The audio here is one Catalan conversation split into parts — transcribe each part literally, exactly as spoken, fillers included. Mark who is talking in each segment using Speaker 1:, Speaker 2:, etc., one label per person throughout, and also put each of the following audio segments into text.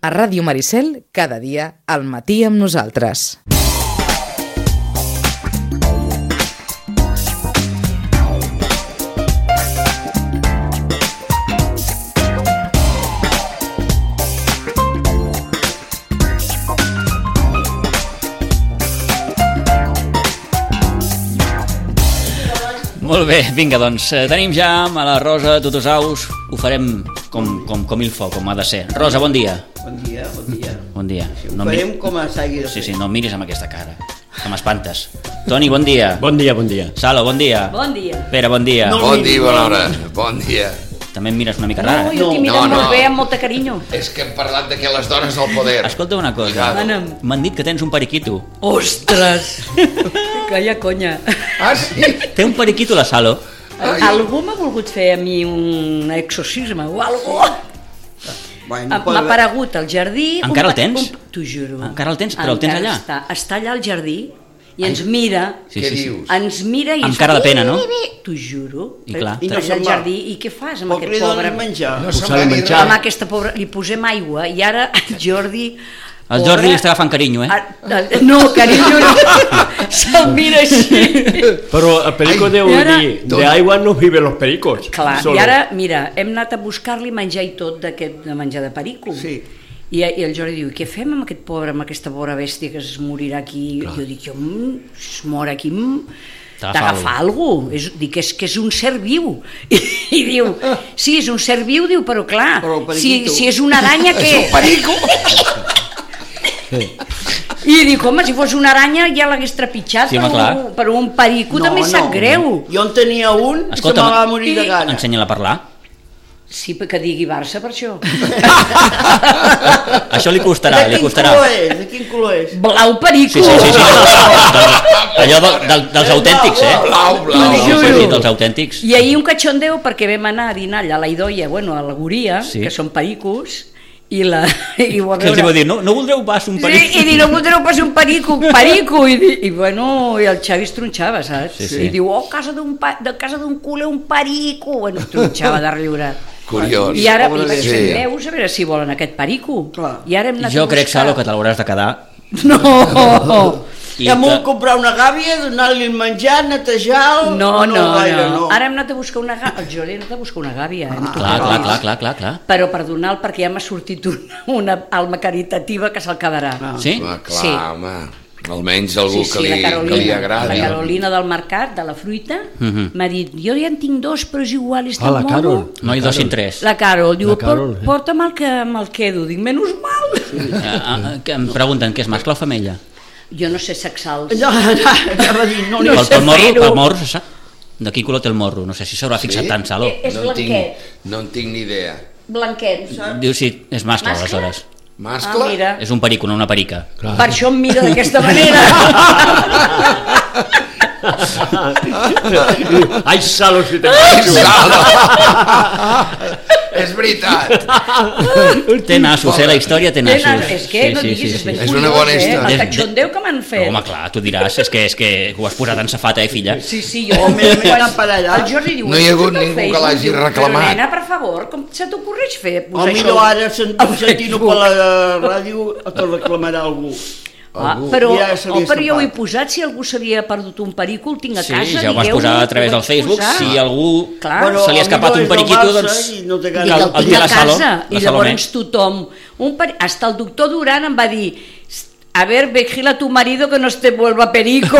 Speaker 1: A Ràdio Maricel, cada dia al matí amb nosaltres.
Speaker 2: Molt bé, vinga, doncs, tenim ja a la Rosa Tutusaus, ho farem com, com, com il fa, com ha de ser. Rosa, bon dia.
Speaker 3: Bon dia, bon dia.
Speaker 2: Bon dia.
Speaker 3: Ho
Speaker 2: No
Speaker 3: farem
Speaker 2: mi-
Speaker 3: com a s'hagi de fer.
Speaker 2: Sí, sí, no em miris amb aquesta cara, que m'espantes. Toni, bon dia.
Speaker 4: Bon dia, bon dia.
Speaker 2: Salo, bon dia.
Speaker 5: Bon dia.
Speaker 2: Pere, bon dia.
Speaker 3: No.
Speaker 6: Bon dia, bona hora. Bon dia.
Speaker 2: També em mires una mica
Speaker 5: No,
Speaker 2: rara.
Speaker 5: jo t'hi miro
Speaker 6: No, no.
Speaker 5: molt bé, amb molta carinyo.
Speaker 6: És que hem parlat de que les dones al poder.
Speaker 2: Escolta una cosa,
Speaker 6: Cuidado.
Speaker 5: Ana'm.
Speaker 2: m'han dit que tens un periquito.
Speaker 5: Ostres! Calla conya.
Speaker 6: Ah, sí?
Speaker 2: Té un periquito la Salo.
Speaker 6: Ai.
Speaker 5: Algú m'ha volgut fer a mi un exorcisme o alguna cosa.
Speaker 3: Bueno,
Speaker 5: M'ha
Speaker 3: pot-
Speaker 5: aparegut al jardí...
Speaker 2: Encara
Speaker 5: un
Speaker 2: el
Speaker 5: pa-
Speaker 2: tens?
Speaker 5: un- T'ho juro.
Speaker 2: Encara el tens? Però el tens
Speaker 5: Encara
Speaker 2: allà?
Speaker 5: Està, està allà al jardí i ens mira...
Speaker 2: Sí,
Speaker 6: Què
Speaker 2: sí, sí.
Speaker 6: dius?
Speaker 5: Ens mira i...
Speaker 2: Amb
Speaker 5: ens
Speaker 2: cara
Speaker 5: fa,
Speaker 2: de pena, no?
Speaker 5: "Bi, bi, bi". T'ho juro.
Speaker 2: I clar.
Speaker 3: I no
Speaker 5: Allà
Speaker 3: se'n
Speaker 5: al
Speaker 3: va.
Speaker 5: jardí. I què fas amb
Speaker 3: Poc li
Speaker 5: aquest
Speaker 3: dones
Speaker 5: pobre...
Speaker 3: menjar.
Speaker 6: No
Speaker 4: Posar-li
Speaker 6: se'n va dir
Speaker 4: menjar.
Speaker 5: Amb
Speaker 6: res.
Speaker 5: aquesta pobra... Li posem aigua i ara el Jordi...
Speaker 2: El Jordi li està agafant carinyo, eh?
Speaker 5: Ah, no, carinyo no. Se'l mira així.
Speaker 4: Pero el perico
Speaker 6: Ay,
Speaker 4: de,
Speaker 5: y ahora-
Speaker 4: de, de agua no viven los pericos.
Speaker 5: Clar,
Speaker 4: solo.
Speaker 5: i ara, mira, hem anat a buscar-li menjar i tot d'aquest de menjar de perico.
Speaker 3: Sí.
Speaker 5: I, I el Jordi diu, què fem amb aquest pobre, amb aquesta pobra bèstia que es morirà aquí? Jo dic, jo, mm, es mor aquí, mm,
Speaker 2: T'agafa
Speaker 5: t'agafar alguna cosa. És, dic, és que és un ser viu. I, i diu, sí, és un ser viu, diu, però clar,
Speaker 3: Però el
Speaker 5: si,
Speaker 3: periquito.
Speaker 5: si és una aranya, què?
Speaker 6: És un perico.
Speaker 5: I dic, home, si fos una aranya ja l'hagués trepitjat,
Speaker 2: Sí, home,
Speaker 5: però,
Speaker 2: clar.
Speaker 5: un- però un perico també sap greu.
Speaker 3: Jo en tenia un i se
Speaker 2: Escolta,
Speaker 3: me va morir de gana.
Speaker 2: ensenya-la a parlar.
Speaker 5: Sí, que digui Barça per això.
Speaker 2: Això li costarà,
Speaker 3: de
Speaker 2: li
Speaker 3: quin
Speaker 2: costarà.
Speaker 3: color és? De quin color és?
Speaker 5: Blau perico.
Speaker 2: Sí, sí, sí, sí. Doncs, allò de, del, dels autèntics, eh?
Speaker 6: Blau, blau.
Speaker 2: Sí, sí,
Speaker 5: juro.
Speaker 2: sí, dels autèntics.
Speaker 5: I ahir un cachondeo perquè vam anar a dinar allà a la Idoia, bueno, a la Guria,
Speaker 2: Sí.
Speaker 5: que són pericos, i, la, i ho va
Speaker 2: Que els hi
Speaker 5: veure...
Speaker 2: va dir, no, no voldreu pas un perico?
Speaker 5: Sí, i diu, no voldreu pas un perico, perico, i, di- i bueno, i el Xavi es tronxava, saps?
Speaker 2: Sí, sí.
Speaker 5: I diu, oh, casa d'un pa, de casa d'un culer, un perico, bueno, es tronxava de riure.
Speaker 6: Curiós.
Speaker 5: I ara,
Speaker 3: Pobre
Speaker 5: i vaig
Speaker 6: sí.
Speaker 5: fent veus a veure si volen aquest perico.
Speaker 3: Clar.
Speaker 5: I ara hem anat
Speaker 2: Jo
Speaker 5: a
Speaker 2: crec,
Speaker 5: buscar...
Speaker 2: Salo, que te l'hauràs de quedar.
Speaker 5: No!
Speaker 2: I
Speaker 3: Ja m'ho
Speaker 2: que-
Speaker 3: comprar una gàbia, donar-li el menjar, netejar-lo...
Speaker 5: No, no,
Speaker 3: gaire,
Speaker 5: no. Ara hem anat a buscar una gàbia. El Jordi ha anat a buscar una gàbia. Hem
Speaker 2: Clar,
Speaker 5: tocat
Speaker 2: clar,
Speaker 5: pis.
Speaker 2: clar, clar, clar, clar.
Speaker 5: Però per donar-lo, perquè ja m'ha sortit una, una alma caritativa que se'l quedarà.
Speaker 3: Ah.
Speaker 2: Sí?
Speaker 6: Ah, clar,
Speaker 5: Sí.
Speaker 6: home. Almenys algú
Speaker 5: Sí,
Speaker 6: que,
Speaker 5: sí,
Speaker 6: li,
Speaker 5: la
Speaker 6: que li
Speaker 5: Carolina,
Speaker 6: agradi.
Speaker 5: la Carolina del mercat, de la fruita,
Speaker 2: Mhm.
Speaker 5: m'ha dit, jo ja en tinc dos, però és igual, és
Speaker 4: Ah,
Speaker 5: tan
Speaker 4: la
Speaker 5: mono.
Speaker 4: Carol.
Speaker 2: No hi dos sin tres.
Speaker 5: La Carol, diu,
Speaker 4: La Carol,
Speaker 5: "Por-
Speaker 4: eh.
Speaker 5: porta'm el que me'l quedo. Dic, menys mal.
Speaker 2: Ah, ah, que em pregunten què és mascle o femella?
Speaker 5: Jo no sé sexals.
Speaker 3: No, no, anava a dir, no,
Speaker 5: No
Speaker 3: no
Speaker 2: Pel,
Speaker 5: sé
Speaker 2: pel morro,
Speaker 5: fer-ho.
Speaker 2: pel morro se sap? De quin color té el morro? No sé si s'haurà fixat
Speaker 6: Sí?
Speaker 2: tant, Salo.
Speaker 5: Eh, És
Speaker 6: no, en tinc,
Speaker 5: blanquet.
Speaker 6: no en tinc ni idea.
Speaker 5: Blanquet.
Speaker 2: Diu si és mascle,
Speaker 5: Mascle?
Speaker 2: aleshores.
Speaker 6: Mascle?
Speaker 5: Ah, mira.
Speaker 2: És un perico, no una perica.
Speaker 4: Clar.
Speaker 5: Per això em mira d'aquesta manera.
Speaker 4: Ai, Salo, si te
Speaker 6: És veritat.
Speaker 2: Té nassos, eh? La història té nassos.
Speaker 5: Tenen, és que no diguis, és ben
Speaker 6: És
Speaker 5: curiós,
Speaker 6: una bona
Speaker 5: eh?
Speaker 6: història.
Speaker 5: El
Speaker 2: Des-
Speaker 5: cachondeu que m'han fet.
Speaker 2: Home, clar, tu diràs, és que, és que ho has posat en safata, eh, filla?
Speaker 5: Sí, sí, jo...
Speaker 3: Home, m'he anat per allà.
Speaker 5: El Jordi diu...
Speaker 6: No hi ha hagut
Speaker 5: "Això és
Speaker 6: ningú
Speaker 5: el
Speaker 6: que
Speaker 5: Facebook".
Speaker 6: l'hagi
Speaker 5: Diu,
Speaker 6: reclamat.
Speaker 5: Però, nena, per favor, com se t'ocorreix fer?
Speaker 3: O
Speaker 5: Posar
Speaker 3: millor
Speaker 5: això?
Speaker 3: ara sent- sentint-ho per la ràdio te reclamarà algú.
Speaker 5: Ah,
Speaker 6: Algú.
Speaker 5: però,
Speaker 3: Ja se li
Speaker 5: oh,
Speaker 3: ha
Speaker 5: però jo ho he
Speaker 3: escapat.
Speaker 5: posat, si algú s'havia perdut un perico, el tinc a
Speaker 2: Sí,
Speaker 5: casa,
Speaker 2: ja ho vas
Speaker 5: digueu-ho,
Speaker 2: posar a través
Speaker 5: ho
Speaker 2: del
Speaker 5: vaig
Speaker 2: Facebook.
Speaker 5: posar.
Speaker 2: Si algú
Speaker 5: Clar.
Speaker 3: Bueno,
Speaker 2: se li ha escapat un
Speaker 3: potser és del
Speaker 2: periquito,
Speaker 3: Barça
Speaker 2: doncs...
Speaker 3: i no té
Speaker 5: Dic,
Speaker 3: ganes.
Speaker 5: el
Speaker 2: el
Speaker 5: tinc
Speaker 2: té
Speaker 5: a
Speaker 2: la Salo,
Speaker 5: casa,
Speaker 2: la
Speaker 5: i
Speaker 2: Salomé.
Speaker 5: llavors tothom, un peri... hasta el doctor Duran em va dir, a ver, vigila a tu marido que no es te vuelva perico.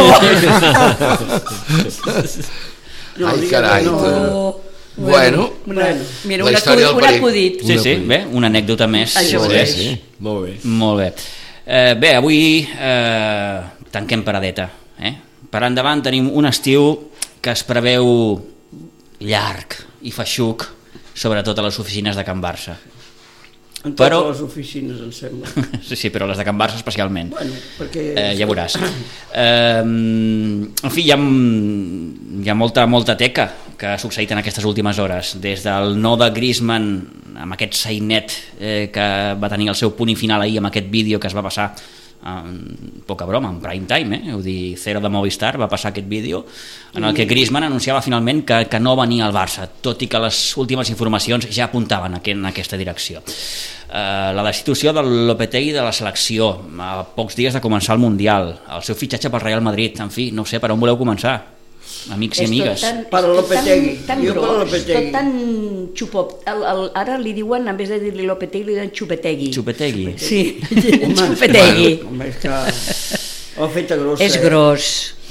Speaker 3: No,
Speaker 6: Ai,
Speaker 3: digue'm
Speaker 6: carai,
Speaker 3: que no.
Speaker 6: tu. Bueno,
Speaker 5: Una, mira,
Speaker 6: la
Speaker 5: un
Speaker 6: història
Speaker 5: acudit,
Speaker 6: del
Speaker 5: un
Speaker 6: perico.
Speaker 5: acudit.
Speaker 2: Sí, sí, bé, una anècdota més.
Speaker 5: Això
Speaker 2: Molt
Speaker 5: mateix.
Speaker 2: bé.
Speaker 4: Sí, molt bé.
Speaker 2: Molt bé. Eh, bé, avui eh, tanquem paradeta. Eh? Per endavant tenim un estiu que es preveu llarg i feixuc, sobretot a les oficines de Can Barça.
Speaker 3: En totes
Speaker 2: Però-
Speaker 3: les oficines, em sembla.
Speaker 2: Sí, sí, però les de Can Barça especialment.
Speaker 3: Bueno, perquè...
Speaker 2: Eh, ja veuràs. Eh, en fi, hi ha, hi ha molta, molta teca que ha succeït en aquestes últimes hores. Des del no de Griezmann, amb aquest sainet eh, que va tenir el seu punt i final ahir amb aquest vídeo que es va passar en, poca broma, en prime time, eh? Vull dir, Cero de Movistar va passar aquest vídeo en el que Griezmann anunciava finalment que, que no venia al Barça, tot i que les últimes informacions ja apuntaven en aquesta direcció. Uh, la destitució del Lopetegui de la selecció a pocs dies de començar el Mundial, el seu fitxatge pel Real Madrid, en fi, no ho sé, per on voleu començar? Amics i amigues.
Speaker 5: Tan,
Speaker 3: Per Lopetegui.
Speaker 5: Tan, tan
Speaker 3: Jo per
Speaker 5: gros,
Speaker 3: Lopetegui.
Speaker 5: tot tan xupop. El, el, ara li diuen, en vez de dir-li Lopetegui, li diuen Xupetegui.
Speaker 2: Xupetegui.
Speaker 5: Sí, Xupetegui.
Speaker 3: Home, és que ho ha fet a grossa.
Speaker 5: És gros.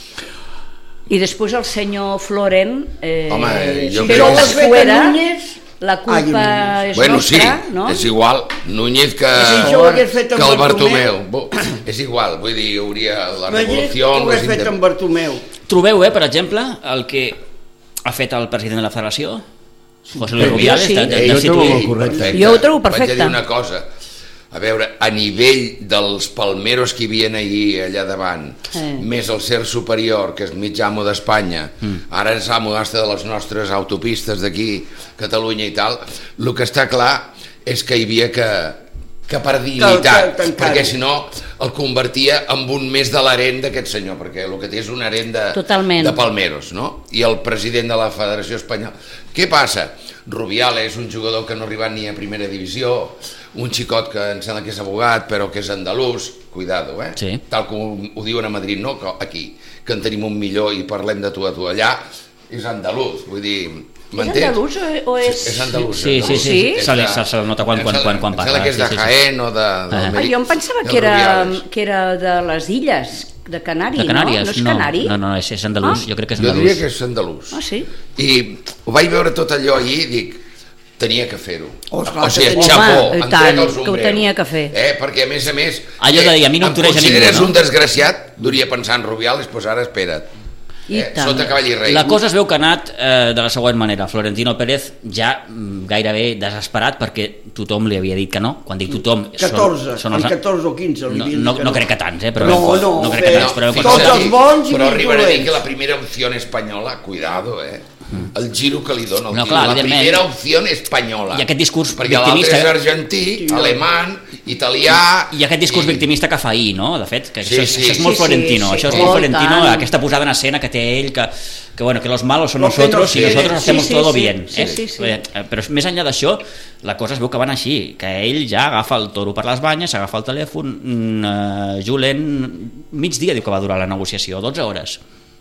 Speaker 5: I després el senyor Florent, eh,
Speaker 6: Home, jo
Speaker 5: si
Speaker 6: crec
Speaker 5: sou
Speaker 6: que-
Speaker 5: els fuera,
Speaker 3: Núñez.
Speaker 5: la culpa
Speaker 3: Ai,
Speaker 5: és
Speaker 6: Bueno,
Speaker 5: nostra,
Speaker 6: sí,
Speaker 5: no?
Speaker 6: és igual Núñez que,
Speaker 3: Si això ho hagués fet
Speaker 6: que
Speaker 3: amb
Speaker 6: el Bartomeu.
Speaker 3: Bartomeu.
Speaker 6: Bo, és igual, vull dir, hauria la
Speaker 3: Imagina't
Speaker 6: revolució...
Speaker 3: que ho hagués
Speaker 6: les
Speaker 3: fet
Speaker 6: indep-
Speaker 3: amb Bartomeu.
Speaker 2: Trobeu, eh, per exemple, el que ha fet el president de la federació, José Luis
Speaker 5: Jo
Speaker 2: Rubiales,
Speaker 5: sí.
Speaker 2: de, de,
Speaker 4: Eh,
Speaker 2: de
Speaker 4: jo trobo
Speaker 2: situir-
Speaker 4: molt correcte.
Speaker 6: Perfecte.
Speaker 5: Jo ho trobo
Speaker 6: Vaig a
Speaker 5: perfecte.
Speaker 6: dir una cosa. A veure, a nivell dels palmeros que hi havia ahir allà davant,
Speaker 5: Eh.
Speaker 6: més el ser superior, que és mig amo d'Espanya, mm. ara és amo hasta de les nostres autopistes d'aquí, Catalunya i tal, el que està clar és que hi havia que, que per dignitat,
Speaker 3: que- que
Speaker 6: perquè si no el convertia en un més de l'harent d'aquest senyor, perquè el que té és un harent de,
Speaker 5: Totalment.
Speaker 6: de palmeros, no? I el president de la Federació Espanyola. Què passa? Rubiales és un jugador que no ha arribat ni a primera divisió, un xicot que em sembla que és abogat però que és andalús, cuidado, eh?
Speaker 2: Sí.
Speaker 6: Tal com ho diuen a Madrid, no que aquí, que en tenim un millor i parlem de tu a tu allà, és andalús, vull dir,
Speaker 5: És
Speaker 6: m'entens?
Speaker 5: andalús o, o és...
Speaker 6: Sí, és andalús.
Speaker 2: Sí, sí,
Speaker 6: andalús.
Speaker 2: sí,
Speaker 5: sí.
Speaker 6: És
Speaker 2: Se li-
Speaker 6: de-
Speaker 2: se- se li nota quan-
Speaker 6: em
Speaker 2: quan-
Speaker 6: sembla-
Speaker 2: quan- quan
Speaker 6: em sembla
Speaker 2: parla,
Speaker 6: que és de
Speaker 2: sí, sí, sí.
Speaker 6: Jaén o de... del
Speaker 2: Ah.
Speaker 5: Ah,
Speaker 6: Meri-
Speaker 5: jo em pensava
Speaker 6: del
Speaker 5: que era,
Speaker 6: Rubiales.
Speaker 5: que era de les illes, de Canari,
Speaker 2: de Canàries,
Speaker 5: no? No és Canari?
Speaker 2: no, no, no, és, és andalús,
Speaker 5: Ah.
Speaker 2: jo crec que és
Speaker 6: Jo
Speaker 2: andalús.
Speaker 6: diria que és andalús.
Speaker 5: Ah, sí?
Speaker 6: I ho vaig veure tot allò ahir i dic, tenia que fer-ho.
Speaker 3: Oh, esclar,
Speaker 6: o sigui,
Speaker 3: que tenia-
Speaker 6: xapó,
Speaker 5: Home, i
Speaker 6: em
Speaker 5: tant,
Speaker 6: trec el
Speaker 5: que ho
Speaker 6: sombrero.
Speaker 5: tenia que fer.
Speaker 6: Eh, perquè a més a més,
Speaker 2: Allò de dir, a mi no em toreja
Speaker 6: consideres
Speaker 2: ningú, no?
Speaker 6: un desgraciat, duria pensar en Rubiales, doncs ara espera't.
Speaker 5: I
Speaker 6: Eh,
Speaker 5: tant.
Speaker 6: sota cavall i rei.
Speaker 2: La cosa es veu que ha anat eh, de la següent manera. Florentino Pérez ja mm, gairebé desesperat perquè tothom li havia dit que no. Quan dic tothom...
Speaker 3: catorze,
Speaker 2: són,
Speaker 3: en
Speaker 2: els...
Speaker 3: catorze o quinze. li
Speaker 2: No,
Speaker 3: havien
Speaker 2: no,
Speaker 3: dit que
Speaker 2: no crec que tants, eh? Però
Speaker 3: No, no,
Speaker 2: no crec que
Speaker 3: fer-
Speaker 2: tants, però
Speaker 3: Tots
Speaker 6: Fixa't,
Speaker 3: els bons i
Speaker 6: però
Speaker 3: els
Speaker 6: arribaré a dir
Speaker 3: dolents.
Speaker 6: que la primera opció espanyola, cuidado, eh? El giro que li dona el
Speaker 2: No,
Speaker 6: tio,
Speaker 2: clar,
Speaker 6: la
Speaker 2: evidentment.
Speaker 6: primera opció espanyola.
Speaker 2: I aquest discurs
Speaker 6: perquè l'altre
Speaker 2: victimista-
Speaker 6: és argentí, alemany, italià...
Speaker 2: I aquest discurs victimista que fa ahir, no? De fet, que
Speaker 6: Sí,
Speaker 2: això, és-
Speaker 6: sí.
Speaker 2: això és molt
Speaker 5: Sí, sí,
Speaker 2: florentino,
Speaker 5: sí,
Speaker 2: això és
Speaker 5: sí.
Speaker 2: molt
Speaker 5: Oh,
Speaker 2: florentino,
Speaker 5: tant.
Speaker 2: aquesta posada en escena que té ell, que, que, bueno, que los malos son
Speaker 3: Lo que
Speaker 2: nosotros
Speaker 3: nos
Speaker 2: y
Speaker 3: quiere.
Speaker 2: nosotros hacemos
Speaker 5: Sí, sí,
Speaker 2: todo
Speaker 5: sí.
Speaker 2: bien.
Speaker 5: Sí,
Speaker 2: eh?
Speaker 5: sí, sí.
Speaker 2: Eh, Però més enllà d'això, la cosa es veu que van així, que ell ja agafa el toro per les banyes, agafa el telèfon, mm, uh, Julen, migdia diu que va durar la negociació, dotze hores.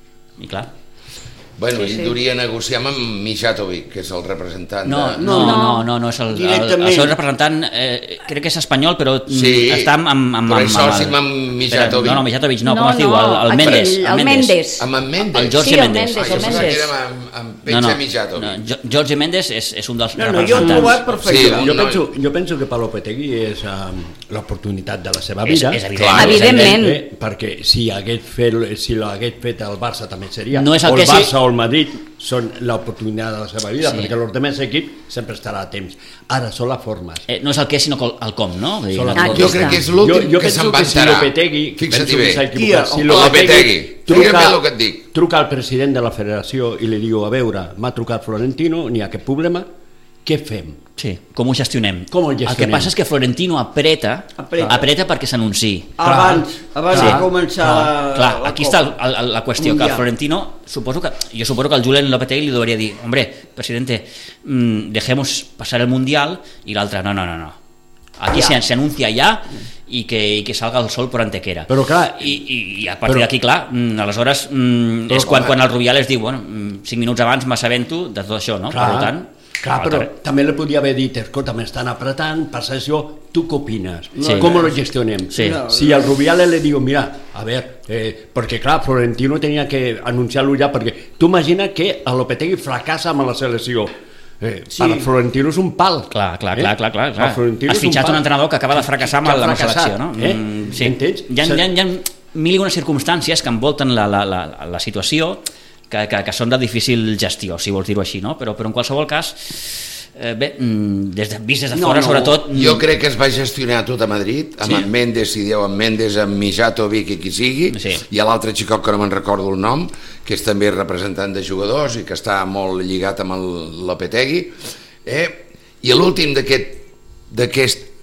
Speaker 2: I clar...
Speaker 6: Bueno,
Speaker 5: Sí,
Speaker 6: ell
Speaker 5: sí.
Speaker 6: duria negociar amb Mijatovic, que és el representant
Speaker 2: No,
Speaker 6: de...
Speaker 2: no, no, no, no és el, el,
Speaker 3: Directament.
Speaker 2: el seu representant, eh, crec que és espanyol, però mm,
Speaker 6: Sí,
Speaker 2: està amb... amb, amb
Speaker 6: però és soci
Speaker 2: el-
Speaker 6: amb
Speaker 2: Espera,
Speaker 6: Mijatovic.
Speaker 2: No, no, Mijatovic no,
Speaker 5: No,
Speaker 2: com es diu?
Speaker 5: no,
Speaker 2: El, el
Speaker 5: aquí,
Speaker 2: Mendes.
Speaker 5: el Mendes.
Speaker 6: Amb en Mendes.
Speaker 2: El Jorge
Speaker 5: Sí, el
Speaker 2: Mendes.
Speaker 5: Mendes,
Speaker 6: Ah,
Speaker 5: el
Speaker 6: jo pensava que
Speaker 5: Mendes.
Speaker 6: era amb, amb
Speaker 2: No,
Speaker 6: Pecha
Speaker 2: no,
Speaker 6: Mijatovic.
Speaker 2: no, Jo- Jorge Mendes és, és un dels
Speaker 3: No, no, jo ho he
Speaker 2: representants.
Speaker 3: trobat perfecte.
Speaker 6: Sí, un
Speaker 4: Jo
Speaker 6: noi.
Speaker 4: penso, jo penso que per Lopetegui és um, l'oportunitat de la seva
Speaker 2: És-
Speaker 4: vida.
Speaker 2: és evident.
Speaker 6: Clar,
Speaker 5: Evidentment.
Speaker 4: Eh, perquè si hagués fet, si l'hagués fet el Barça també seria.
Speaker 2: No és el
Speaker 4: o
Speaker 2: que
Speaker 4: el
Speaker 2: sí-
Speaker 4: Barça o el Madrid són l'oportunitat de la seva vida,
Speaker 2: Sí.
Speaker 4: perquè els altres equips sempre estarà a temps. Ara són les formes.
Speaker 2: Eh, no és el què, sinó que el com, no? Vull dir,
Speaker 4: Són les
Speaker 2: la-
Speaker 4: formes.
Speaker 5: Aquí
Speaker 6: Jo
Speaker 5: està.
Speaker 6: crec que és
Speaker 4: Jo,
Speaker 6: l'últim
Speaker 4: jo
Speaker 6: que
Speaker 4: penso
Speaker 6: se'n va
Speaker 4: que si
Speaker 6: enterar.
Speaker 4: Lopetegui,
Speaker 6: Fixa't
Speaker 4: penso
Speaker 6: bé.
Speaker 4: que s'ha equivocat.
Speaker 3: Tia,
Speaker 4: Si
Speaker 3: o
Speaker 6: Lopetegui, fíjate bé el que et dic.
Speaker 4: truca al president de la federació i li diu, a veure, m'ha trucat Florentino, n'hi ha cap problema, què fem?
Speaker 2: Sí, com ho gestionem.
Speaker 4: Com ho
Speaker 2: El que
Speaker 4: gestionem?
Speaker 2: passa és que Florentino apreta,
Speaker 3: Apreta.
Speaker 2: apreta perquè s'anunciï.
Speaker 3: Abans, abans
Speaker 2: Clar,
Speaker 3: de començar
Speaker 2: Clar, clar,
Speaker 3: la
Speaker 2: aquí
Speaker 3: Copa.
Speaker 2: està el, el, la qüestió, que
Speaker 3: Ja.
Speaker 2: el Florentino, suposo que, jo suposo que el Julen Lopetegui li debería dir, hombre, presidente, mmm, dejemos pasar el Mundial, i l'altre, no, no, no, no. Aquí
Speaker 3: Ja.
Speaker 2: se, se anuncia ja i que, i que salga el sol por antequera.
Speaker 4: Però clar,
Speaker 2: I, i, i a partir
Speaker 4: però-
Speaker 2: d'aquí, clar, mm, aleshores mm,
Speaker 4: Però,
Speaker 2: és quan,
Speaker 6: home.
Speaker 2: quan el Rubiales diu, bueno, mm, cinc minuts abans m'assabento de tot això, no?
Speaker 4: Clar,
Speaker 2: Per tant,
Speaker 4: clar,
Speaker 2: al
Speaker 4: però
Speaker 2: carrer.
Speaker 4: també li podia haver dit, escolta, m'estan apretant, passa això, tu què opines?
Speaker 2: Sí.
Speaker 4: Com lo gestionem?
Speaker 2: Sí.
Speaker 4: Si al Rubiales le diu, mira, a ver, eh, perquè clar, Florentino tenia que anunciar-lo ja, perquè tu imagina que el Lopetegui fracassa amb la selecció. Eh,
Speaker 3: Sí.
Speaker 4: Per a Florentino és un pal.
Speaker 2: Clar, clar,
Speaker 4: Eh?
Speaker 2: clar, clar, clar, clar.
Speaker 4: El Florentino
Speaker 2: Has
Speaker 4: és un
Speaker 2: fitxat un,
Speaker 4: pal.
Speaker 2: entrenador que acaba de fracassar amb
Speaker 4: Que ha
Speaker 2: la, la
Speaker 4: fracassat,
Speaker 2: selecció, no?
Speaker 4: eh?
Speaker 2: Mm, sí.
Speaker 4: Entens?
Speaker 2: Hi ha, hi ha, hi ha mil i unes circumstàncies que envolten la, la, la, la situació que, que, que són de difícil gestió, si vols dir-ho així, no? Però, però en qualsevol cas, eh, bé, mm, des de, vist des de
Speaker 3: No,
Speaker 2: fora,
Speaker 3: no.
Speaker 2: sobretot... mm,
Speaker 6: Jo crec que es va gestionar tot a Madrid, amb
Speaker 2: Sí.
Speaker 6: en Mendes, si dieu en Mendes, amb Mijatovic i qui sigui,
Speaker 2: Sí.
Speaker 6: i a l'altre xicot que no me'n recordo el nom, que és també representant de jugadors i que està molt lligat amb el Lopetegui, eh? I l'últim d'aquest d'aquest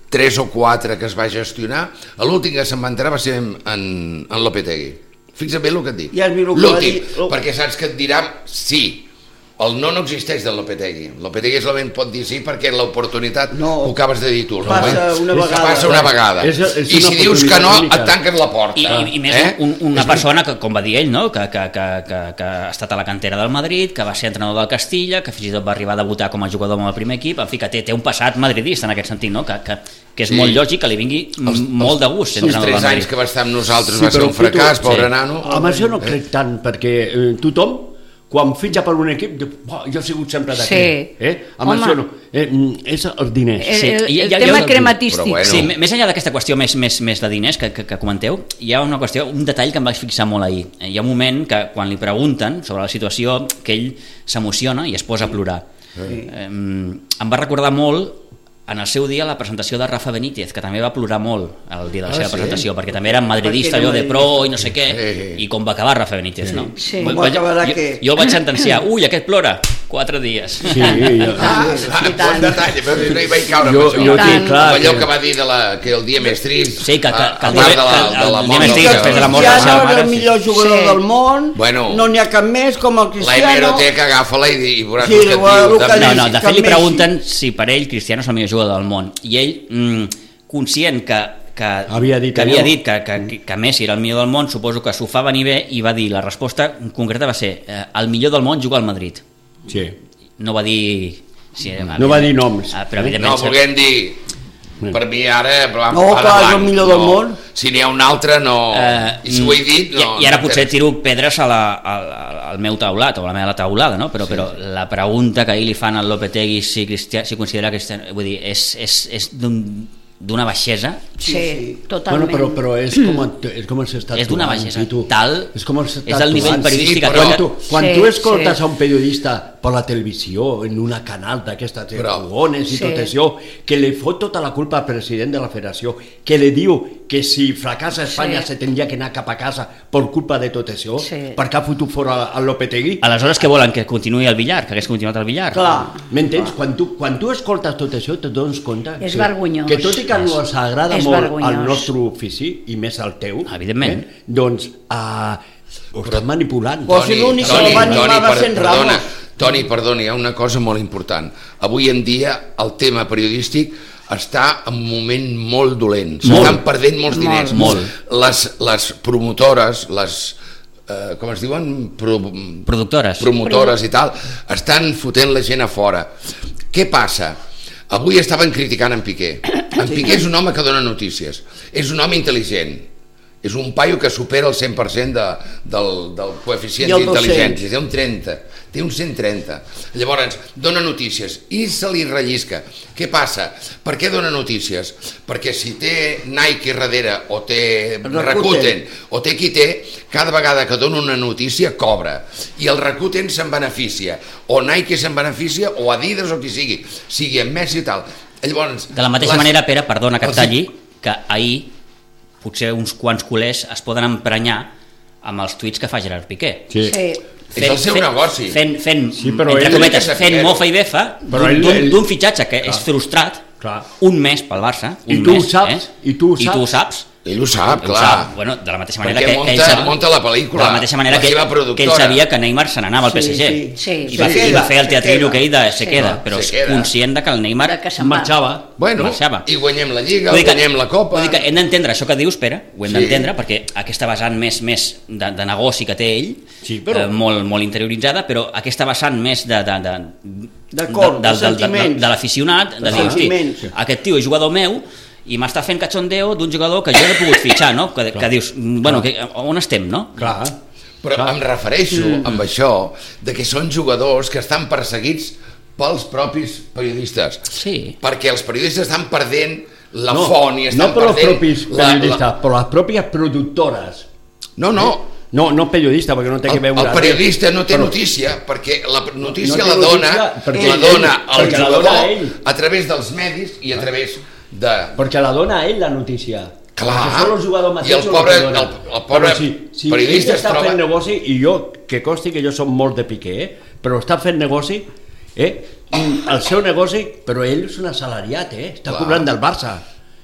Speaker 6: tres o quatre que es va gestionar, l'últim que se'n va enterar va ser en, en, en Lopetegui. Fixa't bé el que et dic.
Speaker 3: Ja has vist el que va dir.
Speaker 6: L'últim, perquè saps que et diran sí. El no no existeix del Lopetegui. Lopetegui solament pot dir sí perquè l'oportunitat
Speaker 3: no,
Speaker 6: ho acabes de dir tu.
Speaker 3: Passa
Speaker 6: no?
Speaker 3: una vegada.
Speaker 6: Passa una vegada.
Speaker 4: És, és
Speaker 6: I
Speaker 4: una
Speaker 6: si dius que no,
Speaker 4: única.
Speaker 6: et tanques la porta.
Speaker 2: I, i, i més
Speaker 6: eh?
Speaker 2: un, una persona que, com va dir ell, no? que, que, que, que, que ha estat a la cantera del Madrid, que va ser entrenador del Castilla, que fins i tot va arribar a debutar com a jugador amb el primer equip, en fi, que té, té un passat madridista en aquest sentit, no? que, que, que és
Speaker 6: Sí.
Speaker 2: molt lògic que li vingui els, molt de gust ser
Speaker 6: Els
Speaker 2: entrenador del
Speaker 6: tres anys
Speaker 2: Madrid.
Speaker 6: que va estar amb nosaltres
Speaker 4: Sí,
Speaker 6: va ser
Speaker 4: però
Speaker 6: un fracàs,
Speaker 4: tu-
Speaker 6: pobre
Speaker 2: sí.
Speaker 6: nano.
Speaker 4: Amb això no crec tant, perquè eh, tothom, quan fitja per un equip, diu, oh, jo he sigut sempre d'aquí.
Speaker 5: Sí.
Speaker 4: Eh? Amb
Speaker 5: Home.
Speaker 4: això no. Eh, mm, és els diners.
Speaker 5: El,
Speaker 2: Sí,
Speaker 5: el,
Speaker 2: i-
Speaker 5: el
Speaker 2: i- i-
Speaker 5: tema
Speaker 2: i-
Speaker 5: crematístic.
Speaker 6: però bueno.
Speaker 2: Sí, m- més enllà d'aquesta qüestió més, més, més de diners que, que, que comenteu, hi ha una qüestió, un detall que em vaig fixar molt ahir. Hi ha un moment que quan li pregunten sobre la situació que ell s'emociona i es posa a plorar. Sí. Eh, em va recordar molt en el seu dia la presentació de Rafa Benítez, que també va plorar molt el dia de la
Speaker 6: Ah,
Speaker 2: seva
Speaker 6: sí?
Speaker 2: presentació, perquè també era madridista,
Speaker 3: Perquè era
Speaker 2: allò de pro
Speaker 3: madridista.
Speaker 2: i no sé què,
Speaker 6: Sí.
Speaker 2: i com va acabar Rafa Benítez, no?
Speaker 5: Sí.
Speaker 2: Va-
Speaker 3: Com
Speaker 2: va-
Speaker 3: acabarà
Speaker 2: jo,
Speaker 3: què?
Speaker 2: jo el vaig sentenciar, ui, aquest plora, quatre dies.
Speaker 4: Sí, jo,
Speaker 6: Ah, ah,
Speaker 5: I
Speaker 6: bon
Speaker 5: tant.
Speaker 6: detall, però no hi vaig caure
Speaker 4: jo,
Speaker 6: amb això.
Speaker 4: jo
Speaker 5: tant.
Speaker 4: tinc clar
Speaker 6: Allò
Speaker 4: que...
Speaker 6: que va dir de la, que el dia més trist,
Speaker 2: Sí, que- que-
Speaker 6: a-
Speaker 2: que
Speaker 6: a
Speaker 2: el
Speaker 6: part
Speaker 2: dia-
Speaker 6: de la,
Speaker 2: que el-
Speaker 6: de la
Speaker 2: el
Speaker 6: mort
Speaker 2: dia més
Speaker 6: del
Speaker 2: trist
Speaker 6: que-
Speaker 2: després de la mort de la seva
Speaker 3: Cristiano
Speaker 2: mare,
Speaker 3: era el
Speaker 2: sí.
Speaker 3: millor jugador
Speaker 5: Sí.
Speaker 3: del món,
Speaker 6: Bueno.
Speaker 3: no n'hi ha cap més com el
Speaker 6: La
Speaker 3: Cristiano.
Speaker 6: hemeroteca, agafa-la i, i veuràs
Speaker 3: Sí,
Speaker 6: el que et
Speaker 3: el
Speaker 6: diu.
Speaker 3: que
Speaker 6: també.
Speaker 2: No,
Speaker 3: Messi,
Speaker 2: no, de
Speaker 3: que
Speaker 2: fet li
Speaker 3: Messi.
Speaker 2: pregunten si per ell Cristiano és el millor jugador del món i ell, mm, conscient que, que
Speaker 4: Havia dit
Speaker 2: que, havia
Speaker 4: allò.
Speaker 2: dit que, que, que Messi era el millor del món, suposo que s'ho fa venir bé i va dir, la resposta concreta va ser eh, el millor del món juga al Madrid.
Speaker 4: Sí.
Speaker 2: No va dir... Sí,
Speaker 4: No va dir noms.
Speaker 2: Ah, però
Speaker 4: Eh?
Speaker 2: evidentment...
Speaker 6: No, volguem dir, per mi ara... va-
Speaker 3: No,
Speaker 6: va
Speaker 3: clar, és
Speaker 6: davant.
Speaker 3: el millor del
Speaker 6: No.
Speaker 3: món.
Speaker 6: Si n'hi ha un altre, no...
Speaker 2: Eh,
Speaker 6: I si ho he dit, no...
Speaker 2: I, i ara
Speaker 6: no
Speaker 2: potser
Speaker 6: té-
Speaker 2: tiro pedres a la, a, al meu taulat o a la meva taulada, no? però, sí, però sí. La pregunta que ahir li fan al Lopetegui si, Cristià, si considera Cristiano, vull dir, és, és, és d'un d'una baixesa.
Speaker 5: Sí,
Speaker 3: sí.
Speaker 5: totalment.
Speaker 4: Bueno, però, però és com, és com s'està
Speaker 2: És d'una
Speaker 4: actuant,
Speaker 2: baixesa
Speaker 4: i tu-
Speaker 2: tal,
Speaker 4: és com s'està
Speaker 2: és el nivell
Speaker 4: actuant.
Speaker 2: periodístic
Speaker 6: Sí,
Speaker 2: a
Speaker 6: però-
Speaker 4: Quan
Speaker 2: tot.
Speaker 4: tu, quan
Speaker 5: Sí,
Speaker 4: tu escoltes
Speaker 5: sí.
Speaker 4: a un periodista per la televisió, en una canal d'aquestes de
Speaker 6: Però-
Speaker 4: fogones i
Speaker 5: Sí.
Speaker 4: tot això, que li fot tota la culpa al president de la federació, que li diu que si fracassa Espanya
Speaker 5: Sí.
Speaker 4: se tindria que anar cap a casa per culpa de tot això,
Speaker 5: Sí.
Speaker 4: perquè ha fotut fora el Lopetegui.
Speaker 2: Aleshores, què volen? Que continuï el billar? Que hagués continuat el billar?
Speaker 3: Clar.
Speaker 4: M'entens? Quan tu, quan tu escoltes tot això, te dones compte
Speaker 5: És
Speaker 4: que,
Speaker 5: vergonyós.
Speaker 4: que tot i que ens agrada
Speaker 5: És
Speaker 4: molt
Speaker 5: vergonyós.
Speaker 4: el nostre ofici, i més el teu,
Speaker 2: Evidentment.
Speaker 4: eh, doncs uh, ho estàs manipulant.
Speaker 3: Però si l'únic que el va animar va ser en
Speaker 6: perdona,
Speaker 3: Ramos.
Speaker 6: Toni, perdona, hi ha una cosa molt important. Avui en dia el tema periodístic està en un moment molt dolent. S'estan perdent molts diners.
Speaker 2: Molt.
Speaker 6: Les, les promotores, les... Eh, com es diuen? Pro,
Speaker 2: Productores.
Speaker 6: promotores i tal, estan fotent la gent a fora. Què passa? Avui estaven criticant en Piqué. En Piqué és un home que dona notícies. És un home intel·ligent. És un paio que supera el cent per cent de, del, del coeficient
Speaker 3: I el
Speaker 6: d'intel·ligència. Té un trenta, té un cent trenta. Llavors, dona notícies i se li rellisca. Què passa? Per què dona notícies? Perquè si té Nike darrere o té
Speaker 3: Rakuten.
Speaker 6: Rakuten o té qui té, cada vegada que dona una notícia cobra. I el Rakuten se'n beneficia. O Nike se'n beneficia, o Adidas o qui sigui. Sigui en Messi i tal. Llavors,
Speaker 2: De la mateixa
Speaker 6: les-
Speaker 2: manera, Pere, perdona que et
Speaker 6: els-
Speaker 2: talli, que ahir potser uns quants culers es poden emprenyar amb els tuits que fa Gerard Piqué.
Speaker 4: Sí.
Speaker 5: Sí.
Speaker 6: És el seu negoci.
Speaker 2: Fent, fent,
Speaker 4: Sí, però
Speaker 2: entre
Speaker 4: ell-
Speaker 2: cometes,
Speaker 6: ell-
Speaker 2: fent mofa i befa
Speaker 4: Però
Speaker 2: d'un-
Speaker 4: ell-
Speaker 2: d'un
Speaker 4: ell-
Speaker 2: d'un fitxatge que és frustrat,
Speaker 4: Clar.
Speaker 2: un mes pel Barça, un
Speaker 4: I tu ho
Speaker 2: mes,
Speaker 4: saps,
Speaker 2: eh?
Speaker 4: i tu ho
Speaker 2: I tu ho
Speaker 4: saps.
Speaker 2: saps.
Speaker 6: Ell ho sap,
Speaker 2: Ell ho
Speaker 6: clar.
Speaker 2: sap. Bueno, de la mateixa manera
Speaker 6: Perquè
Speaker 2: que,
Speaker 6: munta-
Speaker 2: que ell sap,
Speaker 6: munta la pel·lícula,
Speaker 2: de la mateixa manera
Speaker 6: la
Speaker 2: que,
Speaker 6: seva
Speaker 2: ell- que ell
Speaker 6: productora.
Speaker 2: sabia que Neymar se n'anava al P S G
Speaker 3: Sí,
Speaker 5: sí,
Speaker 2: i, va,
Speaker 5: sí.
Speaker 2: i va fer el teatrillo
Speaker 3: Se
Speaker 2: que ell de se
Speaker 5: Sí.
Speaker 2: queda, però
Speaker 6: Se
Speaker 2: és
Speaker 6: queda.
Speaker 2: conscient de que el Neymar
Speaker 5: De que se'n va.
Speaker 2: marxava.
Speaker 6: Bueno,
Speaker 2: marxava.
Speaker 6: i guanyem la Lliga,
Speaker 2: Vull dir que-
Speaker 6: guanyem la Copa.
Speaker 2: Vull dir que hem d'entendre això que dius, Pere, ho hem
Speaker 6: Sí.
Speaker 2: d'entendre, perquè aquesta vessant més, més de, de negoci que té ell,
Speaker 4: Sí, però-
Speaker 2: eh, molt, molt interioritzada, però aquesta vessant més de, de, de,
Speaker 3: D'acord, de
Speaker 2: de, de, de, de,
Speaker 3: sentiments.
Speaker 2: de l'aficionat, de
Speaker 3: De
Speaker 2: dir, hosti,
Speaker 3: sentiments.
Speaker 2: aquest tio és jugador meu i m'està fent cachondeo d'un jugador que jo no he pogut fitxar, no? Que, que dius, bueno, que, on estem, no?
Speaker 4: Clar.
Speaker 6: Però
Speaker 4: Clar.
Speaker 6: em refereixo
Speaker 2: Mm.
Speaker 6: amb això de que són jugadors que estan perseguits pels propis periodistes.
Speaker 2: Sí.
Speaker 6: Perquè els periodistes estan perdent la
Speaker 4: no,
Speaker 6: font i estan
Speaker 4: no per els
Speaker 6: perdent...
Speaker 4: propis
Speaker 6: la-
Speaker 4: periodistes,
Speaker 6: la-
Speaker 4: per les pròpies productores.
Speaker 6: No, no.
Speaker 4: No, no periodista, perquè no té que
Speaker 6: El,
Speaker 4: veure...
Speaker 6: el periodista no té
Speaker 4: però-
Speaker 6: notícia perquè la notícia
Speaker 4: No té
Speaker 6: la dona,
Speaker 4: notícia perquè
Speaker 6: la
Speaker 4: ell-
Speaker 6: dona el
Speaker 4: perquè la dona
Speaker 6: jugador
Speaker 4: ell.
Speaker 6: a través dels medis i a través de...
Speaker 4: Perquè la dona a ell la notícia.
Speaker 6: Clar.
Speaker 4: Perquè sol el jugador
Speaker 6: I
Speaker 4: mateix
Speaker 6: el
Speaker 4: el
Speaker 6: pobre-
Speaker 4: que dona.
Speaker 6: el- el pobre
Speaker 4: Però si, si
Speaker 6: periodista
Speaker 4: ell
Speaker 6: es
Speaker 4: està
Speaker 6: troba-
Speaker 4: fent negoci, i jo, que costi que jo som molt de Piqué, eh? Però està fent negoci, eh? el seu negoci, però ell és un assalariat, eh? Està
Speaker 6: Clar.
Speaker 4: cobrant del Barça.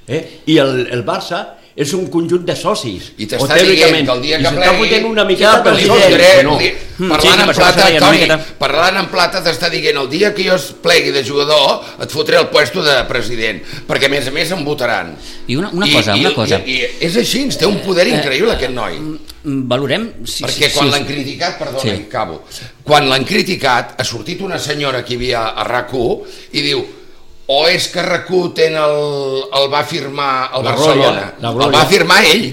Speaker 4: eh? I el, el Barça és un conjunt de socis.
Speaker 6: I t'està dient que el dia que plegui...
Speaker 4: una mica
Speaker 6: de
Speaker 4: sí,
Speaker 6: socis,
Speaker 4: no.
Speaker 6: Parlant en plata, Toni, parlant en plata t'està dient el dia que jo es plegui de jugador et fotré el puesto de president, perquè a més a més em votaran.
Speaker 2: I una, una cosa,
Speaker 6: I,
Speaker 2: una cosa.
Speaker 6: I, i és així, té un poder increïble aquest noi.
Speaker 2: Valorem... Si,
Speaker 6: perquè
Speaker 2: si,
Speaker 6: quan
Speaker 2: si,
Speaker 6: l'han criticat, perdona,
Speaker 2: sí.
Speaker 6: i acabo, quan l'han criticat ha sortit una senyora que hi havia a RAC u i diu o és que RAC u ten el, el va firmar el
Speaker 4: la
Speaker 6: Barcelona,
Speaker 4: Rolla,
Speaker 6: el va firmar ell,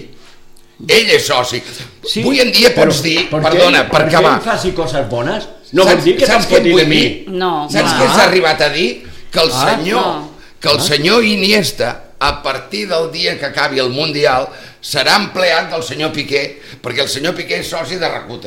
Speaker 6: ell és soci. Sí, avui en dia pots dir, per perdona, per acabar.
Speaker 4: Per què ell faci coses bones? No vol dir que te'n foti de mi.
Speaker 5: No,
Speaker 6: saps
Speaker 5: no.
Speaker 6: què s'ha arribat a dir? Que el
Speaker 4: ah,
Speaker 6: senyor,
Speaker 5: no.
Speaker 6: que el senyor Iniesta, a partir del dia que acabi el Mundial, serà empleat del senyor Piqué, perquè el senyor Piqué és soci de RAC u.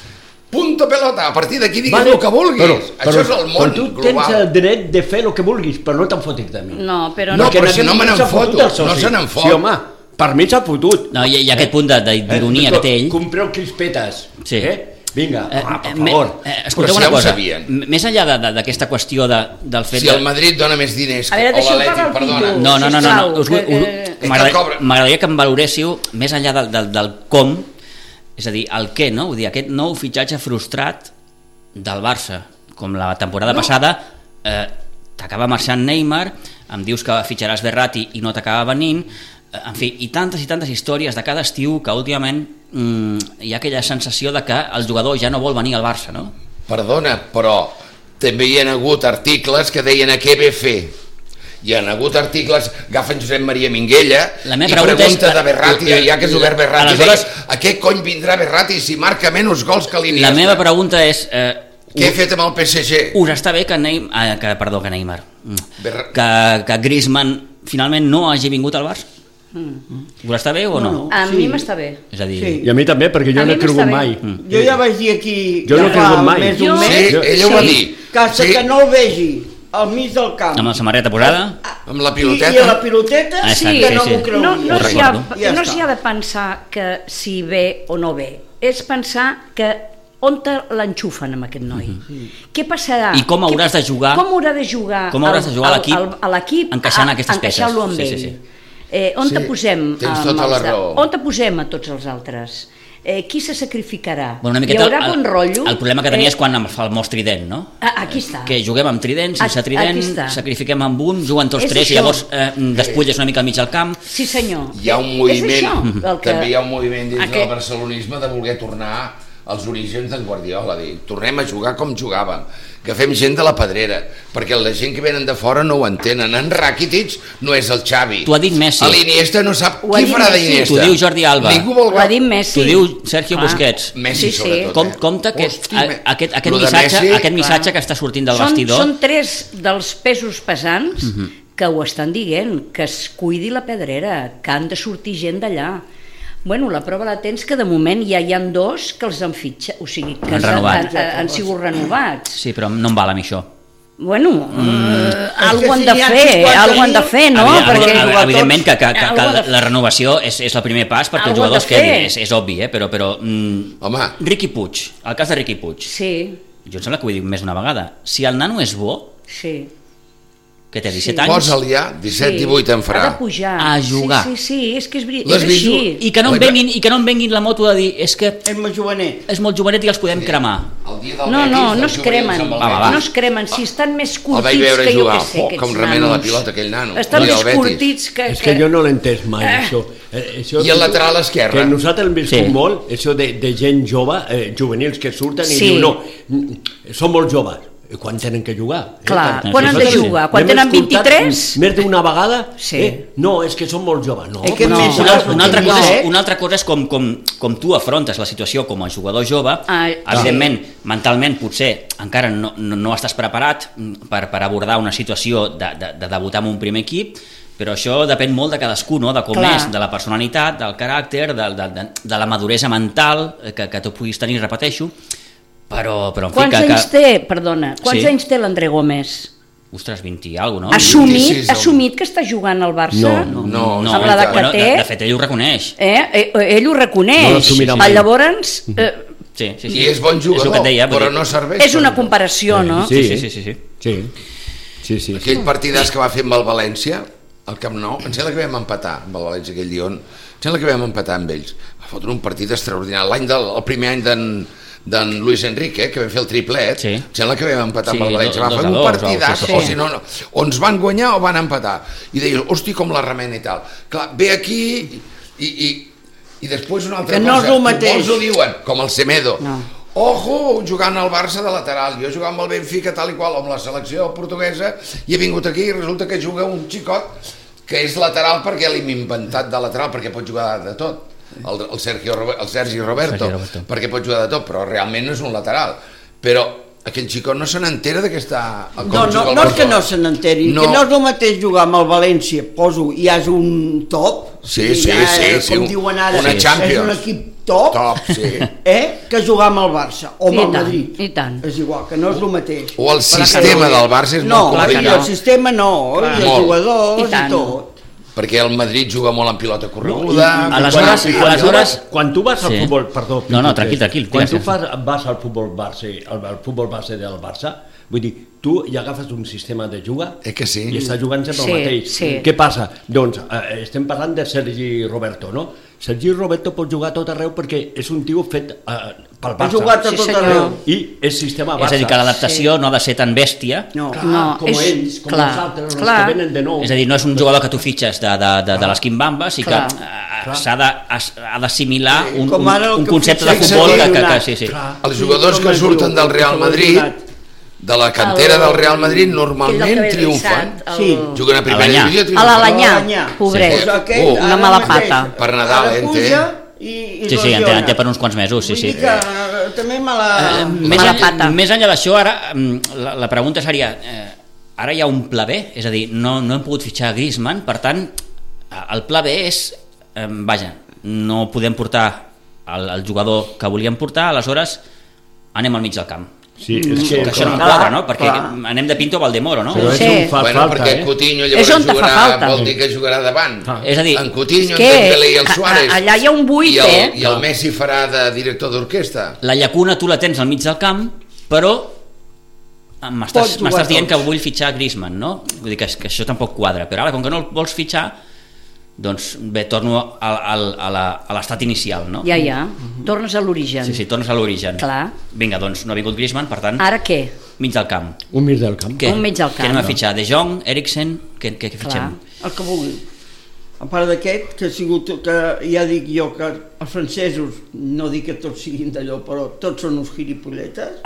Speaker 6: Punto pelota, a partir d'aquí digues vale, el que vulguis. Però,
Speaker 4: però,
Speaker 6: això és el món
Speaker 4: però tu
Speaker 6: global.
Speaker 4: tens el dret de fer el que vulguis, però no te'n fotis de mi.
Speaker 5: No, però
Speaker 6: no. No, però si
Speaker 4: no
Speaker 6: no me n'en foto, no se n'en fot.
Speaker 4: Sí, home, per mi s'ha fotut.
Speaker 2: No, hi, hi ha aquest punt d'ironia eh? que té ell.
Speaker 4: Compreu crispetes.
Speaker 2: Sí.
Speaker 4: Eh? Vinga,
Speaker 2: eh,
Speaker 4: home, per
Speaker 2: eh,
Speaker 4: favor.
Speaker 2: Eh, escolteu
Speaker 6: si
Speaker 2: una
Speaker 6: ja
Speaker 2: cosa,
Speaker 6: sabien.
Speaker 2: més enllà d'aquesta qüestió de, del fet
Speaker 6: si el
Speaker 2: de...
Speaker 6: Madrid dona més diners
Speaker 5: a veure,
Speaker 6: o l'Atlètic, perdona.
Speaker 2: No, no, no, no, no. Us,
Speaker 5: que,
Speaker 2: us, m'agradaria que em valoréssiu més enllà del, del, del com, és a dir, el què, no? Vull dir, aquest nou fitxatge frustrat del Barça, com la temporada no. passada eh, t'acaba marxant Neymar, em dius que fitxaràs Verratti i no t'acaba venint, eh, en fi, i tantes i tantes històries de cada estiu que últimament mm, hi ha aquella sensació de que el jugador ja no vol venir al Barça, no?
Speaker 6: Perdona, però també hi ha hagut articles que deien a què ve fer. Hi ha hagut articles, agafen Josep Maria Minguella i pregunta és, de Verratti, ja que és obert Verratti, aleshores, a què cony vindrà Verratti si marca menys gols que l'Iniesta?
Speaker 2: La meva pregunta és... Eh,
Speaker 6: què he fet amb el P S G?
Speaker 2: Us està bé que Neymar, eh, que, perdó, que Neymar, que, que Griezmann finalment no hagi vingut al Barça? Mm. Us està bé o no?
Speaker 5: no a sí. mi m'està bé.
Speaker 2: És a dir...
Speaker 4: Sí. I a mi també, perquè jo a no he cregut mai.
Speaker 3: Mm. Jo ja vaig dir aquí...
Speaker 4: Jo no he cregut mai.
Speaker 3: Més un mes,
Speaker 6: sí, ella ho va dir.
Speaker 3: Que, sí. que no el vegi al mig del camp.
Speaker 2: Amb la samarreta posada?
Speaker 6: Amb la piloteta?
Speaker 3: I, i a la piloteta
Speaker 2: ah,
Speaker 3: sí,
Speaker 2: que
Speaker 3: no
Speaker 2: sí,
Speaker 3: m'ho creu.
Speaker 5: No, no s'hi ha,
Speaker 3: ja
Speaker 5: no s'hi ha de pensar que si ve o no ve. És pensar que on l'enxufen amb aquest noi. Mm-hmm. Què passarà?
Speaker 2: I com hauràs de jugar?
Speaker 5: Com haurà de jugar?
Speaker 2: Com hauràs de jugar a l'equip
Speaker 5: encaixant
Speaker 2: aquestes peces?
Speaker 5: Encaixant-lo amb
Speaker 2: sí,
Speaker 5: ell.
Speaker 2: Sí, sí.
Speaker 5: Eh, on
Speaker 6: sí,
Speaker 5: te posem?
Speaker 6: Tens tota la raó.
Speaker 5: On te posem a tots els altres? Eh, qui se sacrificarà?
Speaker 2: Bueno, una miqueta,
Speaker 5: Hi haurà bon rotllo?
Speaker 2: El, el problema que tenia
Speaker 5: eh,
Speaker 2: és quan fa el mos trident, no?
Speaker 5: Ah, aquí està.
Speaker 2: Que juguem amb trident, sense trident, sacrifiquem amb un, juguen tots és tres això. I llavors eh, despulles una mica al mig del camp.
Speaker 5: Sí senyor.
Speaker 6: Hi ha un moviment,
Speaker 5: això, que...
Speaker 6: també hi ha un moviment dins
Speaker 5: Aquest...
Speaker 6: del barcelonisme de voler tornar als orígens d'en Guardiola, dir, tornem a jugar com jugàvem, agafem gent de la pedrera, perquè la gent que venen de fora no ho entenen. En Rakitic no és el Xavi.
Speaker 2: T'ho ha dit Messi.
Speaker 6: L'Iniesta no sap qui farà d'Iniesta.
Speaker 2: T'ho diu Jordi Alba.
Speaker 5: Vol... Ho ha dit Messi.
Speaker 2: T'ho diu Sergio ah. Busquets.
Speaker 6: Messi, sí, sobretot.
Speaker 2: Com, compte que Hosti, a, aquest, aquest, missatge, Messi, aquest missatge que està sortint del
Speaker 5: són,
Speaker 2: vestidor...
Speaker 5: Són tres dels pesos pesants uh-huh. que ho estan dient, que es cuidi la pedrera, que han de sortir gent d'allà. Bueno, la prova la tens que de moment ja hi ha dos que els han fitxat, o sigui, que han, han, han, han sigut renovats.
Speaker 2: Sí, però no em val a mi això.
Speaker 5: Bueno, mm. eh, algo han de fer, algo han de fer, no?
Speaker 2: Evident, perquè evidentment que, que, que, que la renovació és, és el primer pas perquè els jugadors quedin, és, és obvi, eh? però, però mm,
Speaker 6: home,
Speaker 2: Riqui Puig, el cas de Riqui Puig.
Speaker 5: Sí.
Speaker 2: Jo em sembla que ho he dit més d'una vegada. Si el nano és bo,
Speaker 5: sí.
Speaker 2: que té disset
Speaker 5: sí.
Speaker 2: anys...
Speaker 6: Posa'l ja, disset, sí. divuit en farà.
Speaker 5: Ha de pujar.
Speaker 2: A jugar.
Speaker 5: Sí, sí, sí, és que és, és així.
Speaker 2: I que, no em venguin, I que no em venguin la moto de dir és que
Speaker 3: és molt jovenet.
Speaker 2: És molt jovenet i els podem sí. cremar.
Speaker 5: No, no, no es cremen. Va, va, va. No es cremen, si estan més curtits que jo que sé, aquests
Speaker 6: com remena la pilota aquell nano.
Speaker 5: Estan més curtits que...
Speaker 4: És que jo no l'he entès mai, això.
Speaker 6: I el lateral esquerre.
Speaker 4: Que nosaltres hem viscut molt, això de gent jove, juvenils que surten i diuen, no, són molt joves. Quan tenen que jugar?
Speaker 5: Clar, eh? quan han de jugar? Quan tenen vint-i-tres?
Speaker 4: Més d'una vegada?
Speaker 5: Sí.
Speaker 4: Eh? No, és que són molt joves. No,
Speaker 5: eh, no.
Speaker 2: Una, una, altra cosa és, una altra cosa és com, com, com tu afrontes la situació com a jugador jove. Ah, evidentment, sí. mentalment potser encara no, no, no estàs preparat per, per abordar una situació de, de, de debutar en un primer equip, però això depèn molt de cadascú, no? De com Clar. és, de la personalitat, del caràcter, de, de, de, de la maduresa mental que, que tu puguis tenir, repeteixo. Però, però en fi,
Speaker 5: quants
Speaker 2: que,
Speaker 5: anys
Speaker 2: que...
Speaker 5: té, perdona, quants sí? anys té l'André Gómez?
Speaker 2: Ostres, vint i alguna cosa, no?
Speaker 5: Assumit, vint-i-sis, assumit que està jugant al Barça?
Speaker 6: No, no, no.
Speaker 5: Amb l'edat que
Speaker 2: bueno,
Speaker 5: té?
Speaker 2: De, de fet, ell ho reconeix.
Speaker 5: Eh? Ell ho reconeix. No llavors... Eh,
Speaker 2: sí, sí, sí.
Speaker 6: I és bon jugador, és deia, però no serveix.
Speaker 5: És una comparació, no?
Speaker 2: Sí, sí, sí. sí, sí.
Speaker 4: sí. sí, sí, sí.
Speaker 6: Aquell partidàs que va fer amb el València, al Camp Nou, em sembla que vam empatar amb el València aquell dia, on, em sembla que vam empatar amb ells. Va fotre un partit extraordinari. L'any del el primer any d'en d'en Luis Enrique, que vam fer el triplet, sí. Em sembla que vam empatar sí, amb el València. Va fer un partidàs, o, o si no, no, o ens van guanyar o van empatar. I deies, hosti, com la remena i tal. Clar, ve aquí i, i, i després una altra
Speaker 3: que
Speaker 6: cosa.
Speaker 3: No és el mateix.
Speaker 6: Molts ho diuen, com el Semedo. No. Ojo, jugant al Barça de lateral, jo jugant amb el Benfica tal i qual, amb la selecció portuguesa, i he vingut aquí i resulta que juga un xicot que és lateral perquè l'hem inventat de lateral, perquè pot jugar de tot, el, el, Sergio, el Sergi Roberto, Sergi Roberto, perquè pot jugar de tot, però realment no és un lateral. Però aquell xicot no se n'entera de que està...
Speaker 3: No, no, no és que no se n'enteri, no. Que no és el mateix jugar amb el València, poso, i és un top,
Speaker 6: sí, sí,
Speaker 3: ja,
Speaker 6: sí,
Speaker 3: com
Speaker 6: sí,
Speaker 3: diuen ara,
Speaker 6: una Champions.
Speaker 3: És un equip top,
Speaker 6: top sí.
Speaker 3: eh, que jugar amb el Barça o amb
Speaker 5: I
Speaker 3: el
Speaker 5: tant,
Speaker 3: Madrid.
Speaker 5: I tant.
Speaker 3: És igual, que no és el mateix.
Speaker 6: O el sistema del Barça és
Speaker 3: no,
Speaker 6: molt complicat.
Speaker 3: No, el sistema no, clar. I els
Speaker 6: molt.
Speaker 3: jugadors i,
Speaker 5: I
Speaker 3: tot.
Speaker 6: Perquè el Madrid juga molt en pilota correguda.
Speaker 2: No, aleshores,
Speaker 4: quan, quan,
Speaker 2: aleshores...
Speaker 4: quan tu vas al
Speaker 2: sí.
Speaker 4: futbol... Perdó,
Speaker 2: no, no, tranquil, tranquil.
Speaker 4: Quan tu fas, vas al futbol base, al, al futbol base del Barça, vull dir, tu ja agafes un sistema de jugar
Speaker 6: eh que sí.
Speaker 4: i estàs jugant sempre
Speaker 5: sí,
Speaker 4: el mateix.
Speaker 5: Sí.
Speaker 4: Què passa? Doncs eh, estem parlant de Sergi Roberto, no? Sergi Roberto pot jugar a tot arreu perquè és un tio fet eh, pel Barça.
Speaker 3: Ha jugat a
Speaker 5: sí,
Speaker 3: tot
Speaker 5: senyor.
Speaker 3: arreu.
Speaker 4: I és sistema Barça.
Speaker 2: És a dir, que l'adaptació sí. no ha de ser tan bèstia.
Speaker 3: No,
Speaker 4: clar,
Speaker 5: no,
Speaker 4: com
Speaker 5: és,
Speaker 4: ells, com
Speaker 5: clar,
Speaker 4: els altres, els
Speaker 5: clar.
Speaker 4: que venen de nou.
Speaker 2: És a dir, no és un jugador que tu fitxes de, de, de, de les quimbambes i que
Speaker 5: Clar.
Speaker 2: s'ha d'assimilar un,
Speaker 3: Com
Speaker 2: un,
Speaker 3: ara el
Speaker 2: un
Speaker 3: que
Speaker 2: concepte de
Speaker 3: fitxa
Speaker 2: futbol
Speaker 3: i
Speaker 2: que, que,
Speaker 3: donat.
Speaker 2: que sí, sí.
Speaker 4: Clar.
Speaker 6: Els jugadors que surten del Real Madrid, de la cantera del Real Madrid, normalment triomfen.
Speaker 3: Sí.
Speaker 6: Juguen a primera
Speaker 2: Alanyà.
Speaker 6: divisió,
Speaker 5: A
Speaker 6: triomfen.
Speaker 5: l'Alanyà, pobret.
Speaker 6: Sí.
Speaker 3: Aquest,
Speaker 6: Oh.
Speaker 5: Una
Speaker 3: ara
Speaker 5: mala
Speaker 3: mateix,
Speaker 5: pata.
Speaker 6: Per Nadal,
Speaker 3: ara
Speaker 6: eh,
Speaker 3: puja i, i
Speaker 2: Sí, sí, en té,
Speaker 3: lesiona.
Speaker 2: en té per uns quants mesos, sí,
Speaker 3: Vull
Speaker 2: sí.
Speaker 3: dir que eh, també me la...
Speaker 2: Eh, més,
Speaker 5: Mala
Speaker 2: enllà,
Speaker 5: pata.
Speaker 2: més enllà d'això, ara mm, la, la pregunta seria, eh, ara hi ha un pla B, és a dir, no, no hem pogut fitxar Griezmann, per tant, el pla B és, eh, vaja, no podem portar el, el jugador que volíem portar, aleshores anem al mig del camp.
Speaker 4: Sí, és que,
Speaker 2: Que això no em
Speaker 3: clar,
Speaker 2: quadra, no? Perquè
Speaker 3: clar.
Speaker 2: anem de Pinto a Valdemoro, no?
Speaker 4: Però és
Speaker 5: Sí.
Speaker 4: un fa
Speaker 6: Bueno,
Speaker 4: falta,
Speaker 6: perquè
Speaker 4: eh?
Speaker 6: Coutinho
Speaker 5: És
Speaker 6: llavors
Speaker 5: on te fa
Speaker 6: jugarà,
Speaker 5: falta.
Speaker 6: vol dir que jugarà davant.
Speaker 4: Ah.
Speaker 2: És a dir,
Speaker 6: En Coutinho,
Speaker 5: És
Speaker 6: en
Speaker 5: que
Speaker 6: Dembélé i el
Speaker 5: a-
Speaker 6: Suárez.
Speaker 5: a- allà hi ha un buit,
Speaker 6: I el,
Speaker 5: eh?
Speaker 6: I el Messi farà de director d'orquestra.
Speaker 2: la llacuna tu la tens al mig del camp, però m'estàs
Speaker 3: Pot jugar
Speaker 2: m'estàs dient
Speaker 3: tots.
Speaker 2: que vull fitxar Griezmann, no? Vull dir que, que això tampoc quadra, però ara com que no el vols fitxar, doncs bé, torno a, a, a la- a l'estat inicial, no?
Speaker 5: Ja, ja. Tornes a l'origen.
Speaker 2: Sí, sí, tornes a l'origen.
Speaker 5: Clar.
Speaker 2: Vinga, doncs no ha vingut Griezmann, per tant,
Speaker 5: Ara què?
Speaker 2: mig del camp.
Speaker 4: Un mig del camp.
Speaker 2: Què?
Speaker 5: Un mig del
Speaker 2: Què
Speaker 5: camp.
Speaker 2: anem a fitxar? De Jong, Eriksen, què, què, què
Speaker 5: Clar.
Speaker 2: fitxem?
Speaker 3: El que vulgui. A part d'aquest, que ha sigut, que ja dic jo que els francesos, no dic que tots siguin d'allò, però tots són uns gilipolletes.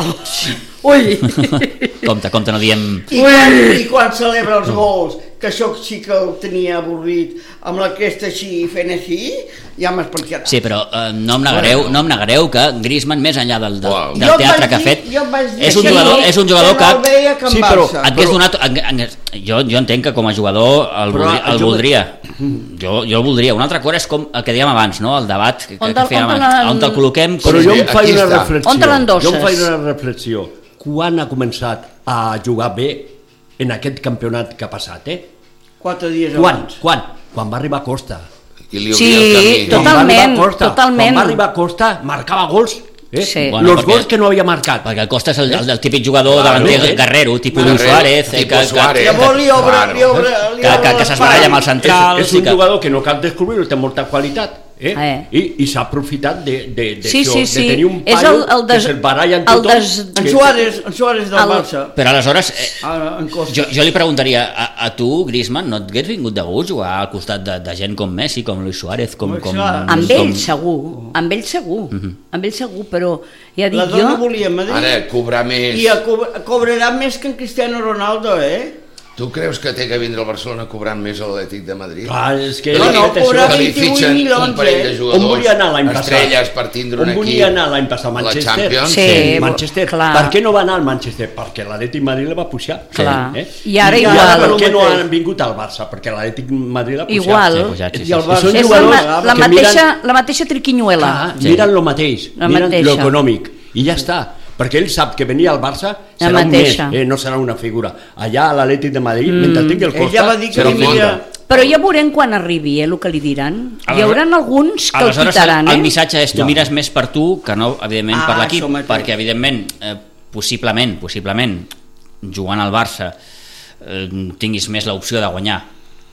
Speaker 5: Ui!
Speaker 2: Compte, compte, no diem...
Speaker 3: I quan, I quan celebra els gols, que això sí que ho tenia avorrit, amb la cresta així fent així, ja m'explicarà.
Speaker 2: Sí, però eh, no em negareu, no em negareu que Griezmann, més enllà del, del,
Speaker 6: Uau.
Speaker 2: del
Speaker 3: Jo
Speaker 2: teatre
Speaker 3: vaig
Speaker 2: que ha
Speaker 3: dir-
Speaker 2: fet,
Speaker 3: jo vaig dir
Speaker 2: és un
Speaker 3: que
Speaker 2: jugador,
Speaker 3: no-
Speaker 2: és un jugador
Speaker 3: que no el
Speaker 2: que...
Speaker 3: veia que en
Speaker 4: Sí, però-
Speaker 3: Barça.
Speaker 2: Et hagués donat, en, en, jo, jo entenc que com a jugador el,
Speaker 4: Però
Speaker 2: voldria, el
Speaker 4: jo-
Speaker 2: voldria. Jo, jo el voldria. Una altra cosa és com el que dèiem abans, no? El debat que,
Speaker 5: On
Speaker 2: que
Speaker 5: te'l-
Speaker 2: fèiem
Speaker 5: on
Speaker 2: abans.
Speaker 5: te'l-
Speaker 2: On te'l col·loquem? Com...
Speaker 4: Però jo em
Speaker 6: Aquí
Speaker 4: faig una
Speaker 6: està.
Speaker 4: reflexió.
Speaker 5: On te l'endosses?
Speaker 4: Jo em faig una reflexió. Quan ha començat a jugar bé en aquest campionat que ha passat, eh?
Speaker 3: Quatre dies
Speaker 4: Quan?
Speaker 3: abans.
Speaker 4: Quan? Quan va arribar a Costa.
Speaker 6: I li
Speaker 5: Sí,
Speaker 6: obria el camí.
Speaker 5: total-
Speaker 4: Quan va arribar
Speaker 5: Totalment,
Speaker 4: a Costa.
Speaker 5: totalment.
Speaker 4: Quan va arribar a Costa, marcava gols. Eh?
Speaker 5: Sí.
Speaker 2: Bueno,
Speaker 4: Los
Speaker 2: perquè-
Speaker 4: gols que no havia marcat.
Speaker 2: Perquè el Costa és el, el, el típic jugador
Speaker 6: Claro,
Speaker 2: davanter
Speaker 6: eh?
Speaker 2: guerrero, tipus
Speaker 6: Guerrero,
Speaker 2: Luis Suárez, eh,
Speaker 6: tipus
Speaker 2: que,
Speaker 6: Suárez.
Speaker 2: que,
Speaker 3: Llavors li obre,
Speaker 6: Claro.
Speaker 3: li obre, li
Speaker 2: que, que,
Speaker 3: obre
Speaker 2: que s'esbaralla amb els centrals.
Speaker 4: És un
Speaker 2: i que...
Speaker 4: jugador que no cal descobrir-ho, té molta qualitat. Eh?
Speaker 5: Eh.
Speaker 4: I, i s'ha aprofitat de, de, de,
Speaker 5: Sí,
Speaker 4: això,
Speaker 5: sí, sí.
Speaker 4: de tenir un
Speaker 5: És
Speaker 4: paio
Speaker 5: el- el des-
Speaker 4: que se'l baralla amb
Speaker 5: el
Speaker 4: tothom.
Speaker 5: des-
Speaker 3: En
Speaker 4: que-
Speaker 3: Suárez, en Suárez del
Speaker 5: El-
Speaker 3: Barça.
Speaker 2: Però aleshores, eh,
Speaker 3: Ara, en Costa.
Speaker 2: jo, jo li preguntaria a, a tu, Griezmann, no et hagués vingut de gust jugar al costat de, de gent com Messi, com Luis Suárez, com...
Speaker 3: Home,
Speaker 2: com,
Speaker 3: clar.
Speaker 5: Amb
Speaker 2: com...
Speaker 5: ell segur, amb ell segur, amb ell segur, però ja dic
Speaker 3: La
Speaker 5: jo...
Speaker 3: dona volia a Madrid
Speaker 6: Ara, cobrar més...
Speaker 3: i a co cobrarà més que en Cristiano Ronaldo, eh?
Speaker 6: Tu creus que té que vindre al Barcelona cobrant més a l'Atlètic de Madrid?
Speaker 4: Clar, és que...
Speaker 3: No, no,
Speaker 4: és això.
Speaker 3: cobrar
Speaker 6: que li
Speaker 3: vint-i-vuit
Speaker 6: fitxen
Speaker 3: milions,
Speaker 6: un parell de
Speaker 3: eh?
Speaker 6: jugadors,
Speaker 4: On volia anar l'any passat?
Speaker 6: estrelles per tindre un
Speaker 4: On
Speaker 6: equip
Speaker 4: volia anar l'any passat?
Speaker 6: a la
Speaker 4: Manchester?
Speaker 6: Champions?
Speaker 5: Sí.
Speaker 4: Manchester.
Speaker 5: clar.
Speaker 4: Per què no va anar al Manchester? Perquè l'Atlètic Madrid la va pujar.
Speaker 5: Clar.
Speaker 4: Eh?
Speaker 5: I ara
Speaker 4: I
Speaker 5: igual.
Speaker 4: ara per què no
Speaker 3: mateix.
Speaker 4: han vingut al Barça? Perquè l'Atlètic Madrid l'ha pujat.
Speaker 5: Igual.
Speaker 2: Sí, pujat, sí,
Speaker 3: I
Speaker 2: sí,
Speaker 3: el
Speaker 2: sí.
Speaker 3: Barça
Speaker 4: Són
Speaker 5: És la,
Speaker 4: jugadors
Speaker 5: ma la,
Speaker 4: que
Speaker 5: mateixa,
Speaker 4: miren-
Speaker 5: la mateixa triquinyuela.
Speaker 4: Ah,
Speaker 2: Sí.
Speaker 4: miren lo mateix,
Speaker 5: La
Speaker 4: miren
Speaker 5: mateixa.
Speaker 4: lo econòmic i ja està, perquè ell sap que venir al Barça
Speaker 5: La
Speaker 4: serà un mes,
Speaker 5: mateixa.
Speaker 4: eh, no serà una figura. Allà a l'Atlètic de Madrid, mm. mentre tingui el
Speaker 3: Ell
Speaker 4: Costa,
Speaker 3: ja va dir que
Speaker 4: serà un
Speaker 3: vindria-
Speaker 4: monde.
Speaker 5: Però ja veurem quan arribi, eh, el que li diran. Hi
Speaker 2: Aleshores-
Speaker 5: haurà alguns que el
Speaker 2: Aleshores,
Speaker 5: pitaran,
Speaker 2: el,
Speaker 5: eh?
Speaker 2: el missatge és tu
Speaker 4: Ja.
Speaker 2: mires més per tu que no, evidentment,
Speaker 3: Ah,
Speaker 2: per l'equip,
Speaker 3: això mateix.
Speaker 2: perquè, evidentment, eh, possiblement, possiblement, jugant al Barça, eh, tinguis més l'opció de guanyar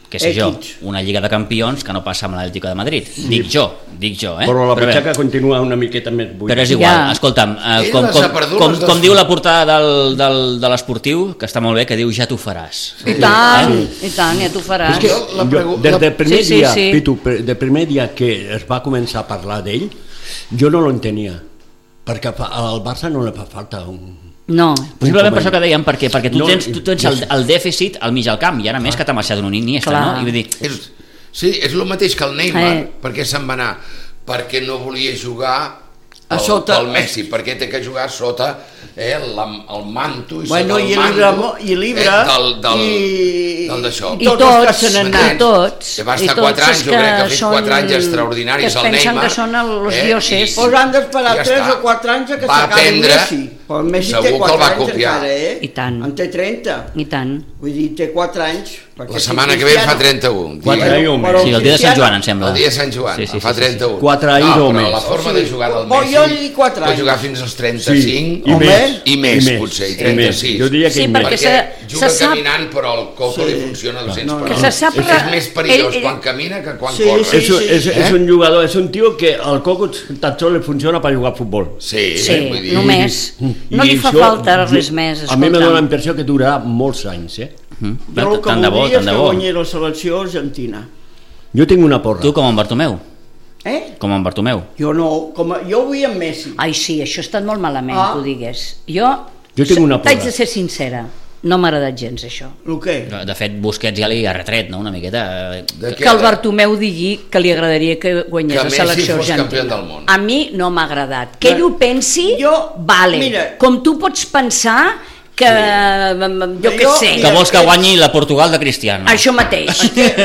Speaker 2: què sé jo,
Speaker 3: Equips.
Speaker 2: una Lliga de Campions que no passa amb l'Atlético de Madrid. Dic jo, dic jo, eh?
Speaker 4: Però la
Speaker 2: bé,
Speaker 4: butxaca continua una miqueta més buida.
Speaker 2: però és igual,
Speaker 5: Ja.
Speaker 2: escolta'm, eh,
Speaker 6: Ell
Speaker 2: com,
Speaker 6: les
Speaker 2: com,
Speaker 6: ha perdut
Speaker 2: com,
Speaker 6: les dos.
Speaker 2: com diu la portada del, del, de l'esportiu, que està molt bé, que diu ja t'ho faràs.
Speaker 5: I tant, i tant, ja t'ho faràs.
Speaker 6: És que la
Speaker 4: Jo,
Speaker 6: pregu-
Speaker 4: des del primer
Speaker 5: Sí, sí,
Speaker 4: dia,
Speaker 5: sí.
Speaker 4: Pitu, pre- del primer dia que es va començar a parlar d'ell, jo no l'entenia, perquè fa- al Barça no li fa falta un...
Speaker 5: No.
Speaker 2: Possiblement per això que dèiem, perquè, perquè tu
Speaker 4: No,
Speaker 2: tens, tu tens el,
Speaker 4: i-
Speaker 2: el dèficit al mig al camp, i ara més que t'ha marxat un Iniesta,
Speaker 5: Clar.
Speaker 2: no? I vull dir,
Speaker 6: És, sí, és el mateix que el Neymar.
Speaker 5: Eh.
Speaker 6: Per què se'n va anar? Perquè no volia jugar
Speaker 3: A
Speaker 6: el,
Speaker 3: sota.
Speaker 6: el Messi, perquè té que jugar sota eh, el, el manto i
Speaker 3: Bueno,
Speaker 6: sota el
Speaker 3: i
Speaker 6: manto
Speaker 3: l'Ibra, i l'Ibra,
Speaker 6: eh, del, del,
Speaker 3: i...
Speaker 6: del d'això.
Speaker 5: I
Speaker 3: tots els
Speaker 5: tots,
Speaker 3: que se n'han
Speaker 5: i
Speaker 3: anat.
Speaker 5: tots.
Speaker 6: Que va
Speaker 5: i
Speaker 6: estar
Speaker 5: tots
Speaker 6: quatre anys,
Speaker 5: els
Speaker 6: jo crec que ha fet
Speaker 5: són-
Speaker 6: quatre anys extraordinaris
Speaker 5: que es
Speaker 6: al
Speaker 5: pensen
Speaker 6: Neymar.
Speaker 5: que són els
Speaker 6: eh,
Speaker 5: dioses.
Speaker 6: i-
Speaker 3: Pues han d'esperar
Speaker 6: ja
Speaker 3: tres
Speaker 6: està.
Speaker 3: o quatre anys a que
Speaker 6: Va
Speaker 3: s'acabi
Speaker 6: aprendre,
Speaker 3: Messi. Però el Messi
Speaker 6: segur
Speaker 3: té
Speaker 6: que el
Speaker 3: quatre
Speaker 6: va
Speaker 3: anys
Speaker 6: copiar.
Speaker 3: encara, eh?
Speaker 5: I tant.
Speaker 3: En té trenta.
Speaker 5: I tant.
Speaker 3: Vull dir, té quatre anys. perquè
Speaker 6: La
Speaker 3: si
Speaker 6: setmana que ve en fa
Speaker 3: Cristiano-
Speaker 6: trenta-un.
Speaker 4: Quatre
Speaker 6: Digue.
Speaker 4: anys o més.
Speaker 3: Però
Speaker 2: sí, el dia de Sant
Speaker 3: Cristiano-
Speaker 2: Joan, em sembla.
Speaker 6: El dia de Sant Joan,
Speaker 2: Sí, sí,
Speaker 6: en fa
Speaker 2: sí, sí, sí.
Speaker 6: trenta-un.
Speaker 4: Quatre anys
Speaker 6: no,
Speaker 4: o
Speaker 6: però
Speaker 4: més.
Speaker 6: la forma
Speaker 3: O
Speaker 6: de
Speaker 3: sigui,
Speaker 6: jugar del
Speaker 3: bo,
Speaker 6: Messi
Speaker 3: jo li dic quatre
Speaker 6: pot
Speaker 3: anys.
Speaker 6: jugar fins als
Speaker 4: Sí,
Speaker 6: trenta-cinc
Speaker 4: i
Speaker 3: Home.
Speaker 4: més,
Speaker 6: i més, potser, i
Speaker 4: més.
Speaker 6: trenta-sis.
Speaker 4: Jo diria que
Speaker 5: Sí,
Speaker 4: i
Speaker 5: perquè
Speaker 4: més.
Speaker 5: se-
Speaker 6: Perquè juga
Speaker 5: se sap-
Speaker 6: caminant, però el coco
Speaker 3: Sí.
Speaker 6: li funciona a dos-cents
Speaker 3: No, no,
Speaker 6: per
Speaker 3: no.
Speaker 6: hora.
Speaker 5: Que se sap-
Speaker 6: És més perillós
Speaker 5: ell- ell-
Speaker 6: quan camina que quan
Speaker 3: Sí,
Speaker 6: corre.
Speaker 3: sí,
Speaker 4: És, un- és,
Speaker 6: Eh?
Speaker 4: és un jugador, és un tio que el coco tan sols li funciona per jugar a futbol.
Speaker 6: Sí,
Speaker 5: Sí,
Speaker 6: vull dir...
Speaker 5: només. No
Speaker 4: I
Speaker 5: li fa
Speaker 4: això,
Speaker 5: falta res
Speaker 4: jo-
Speaker 5: més,
Speaker 4: A mi me
Speaker 5: escolta'm.
Speaker 4: dóna la impressió que durarà molts anys, eh?
Speaker 2: Mm.
Speaker 3: Jo el que
Speaker 2: tant de bo,
Speaker 3: voldria
Speaker 2: tant
Speaker 3: és
Speaker 2: de
Speaker 3: que
Speaker 2: bo.
Speaker 3: guanyés la selecció argentina.
Speaker 4: Jo tinc una porra.
Speaker 2: Tu com en Bartomeu,
Speaker 3: Eh?
Speaker 2: com en Bartomeu.
Speaker 3: Jo no, com a, jo vull amb Messi.
Speaker 5: Ai, sí, això ha estat molt malament,
Speaker 3: Ah.
Speaker 5: que ho digués. Jo,
Speaker 4: Jo tinc una
Speaker 5: t'haig
Speaker 4: porra.
Speaker 5: de ser sincera, no m'ha agradat gens, això.
Speaker 3: El què?
Speaker 2: De fet, Busquets ja li ha retret, no?, una miqueta.
Speaker 6: De
Speaker 5: Que
Speaker 6: què?
Speaker 5: el Bartomeu digui que li agradaria que guanyés
Speaker 6: Que
Speaker 5: la
Speaker 6: Messi
Speaker 5: selecció
Speaker 6: fos
Speaker 5: argentina.
Speaker 6: campió del món.
Speaker 5: A mi no m'ha agradat. Que ell ho pensi,
Speaker 3: Jo-
Speaker 5: vale.
Speaker 3: mira.
Speaker 5: Com tu pots pensar que, sí. jo què
Speaker 3: Jo-
Speaker 5: sé,
Speaker 2: Que vols que guanyi la Portugal de Cristiano.
Speaker 5: això mateix.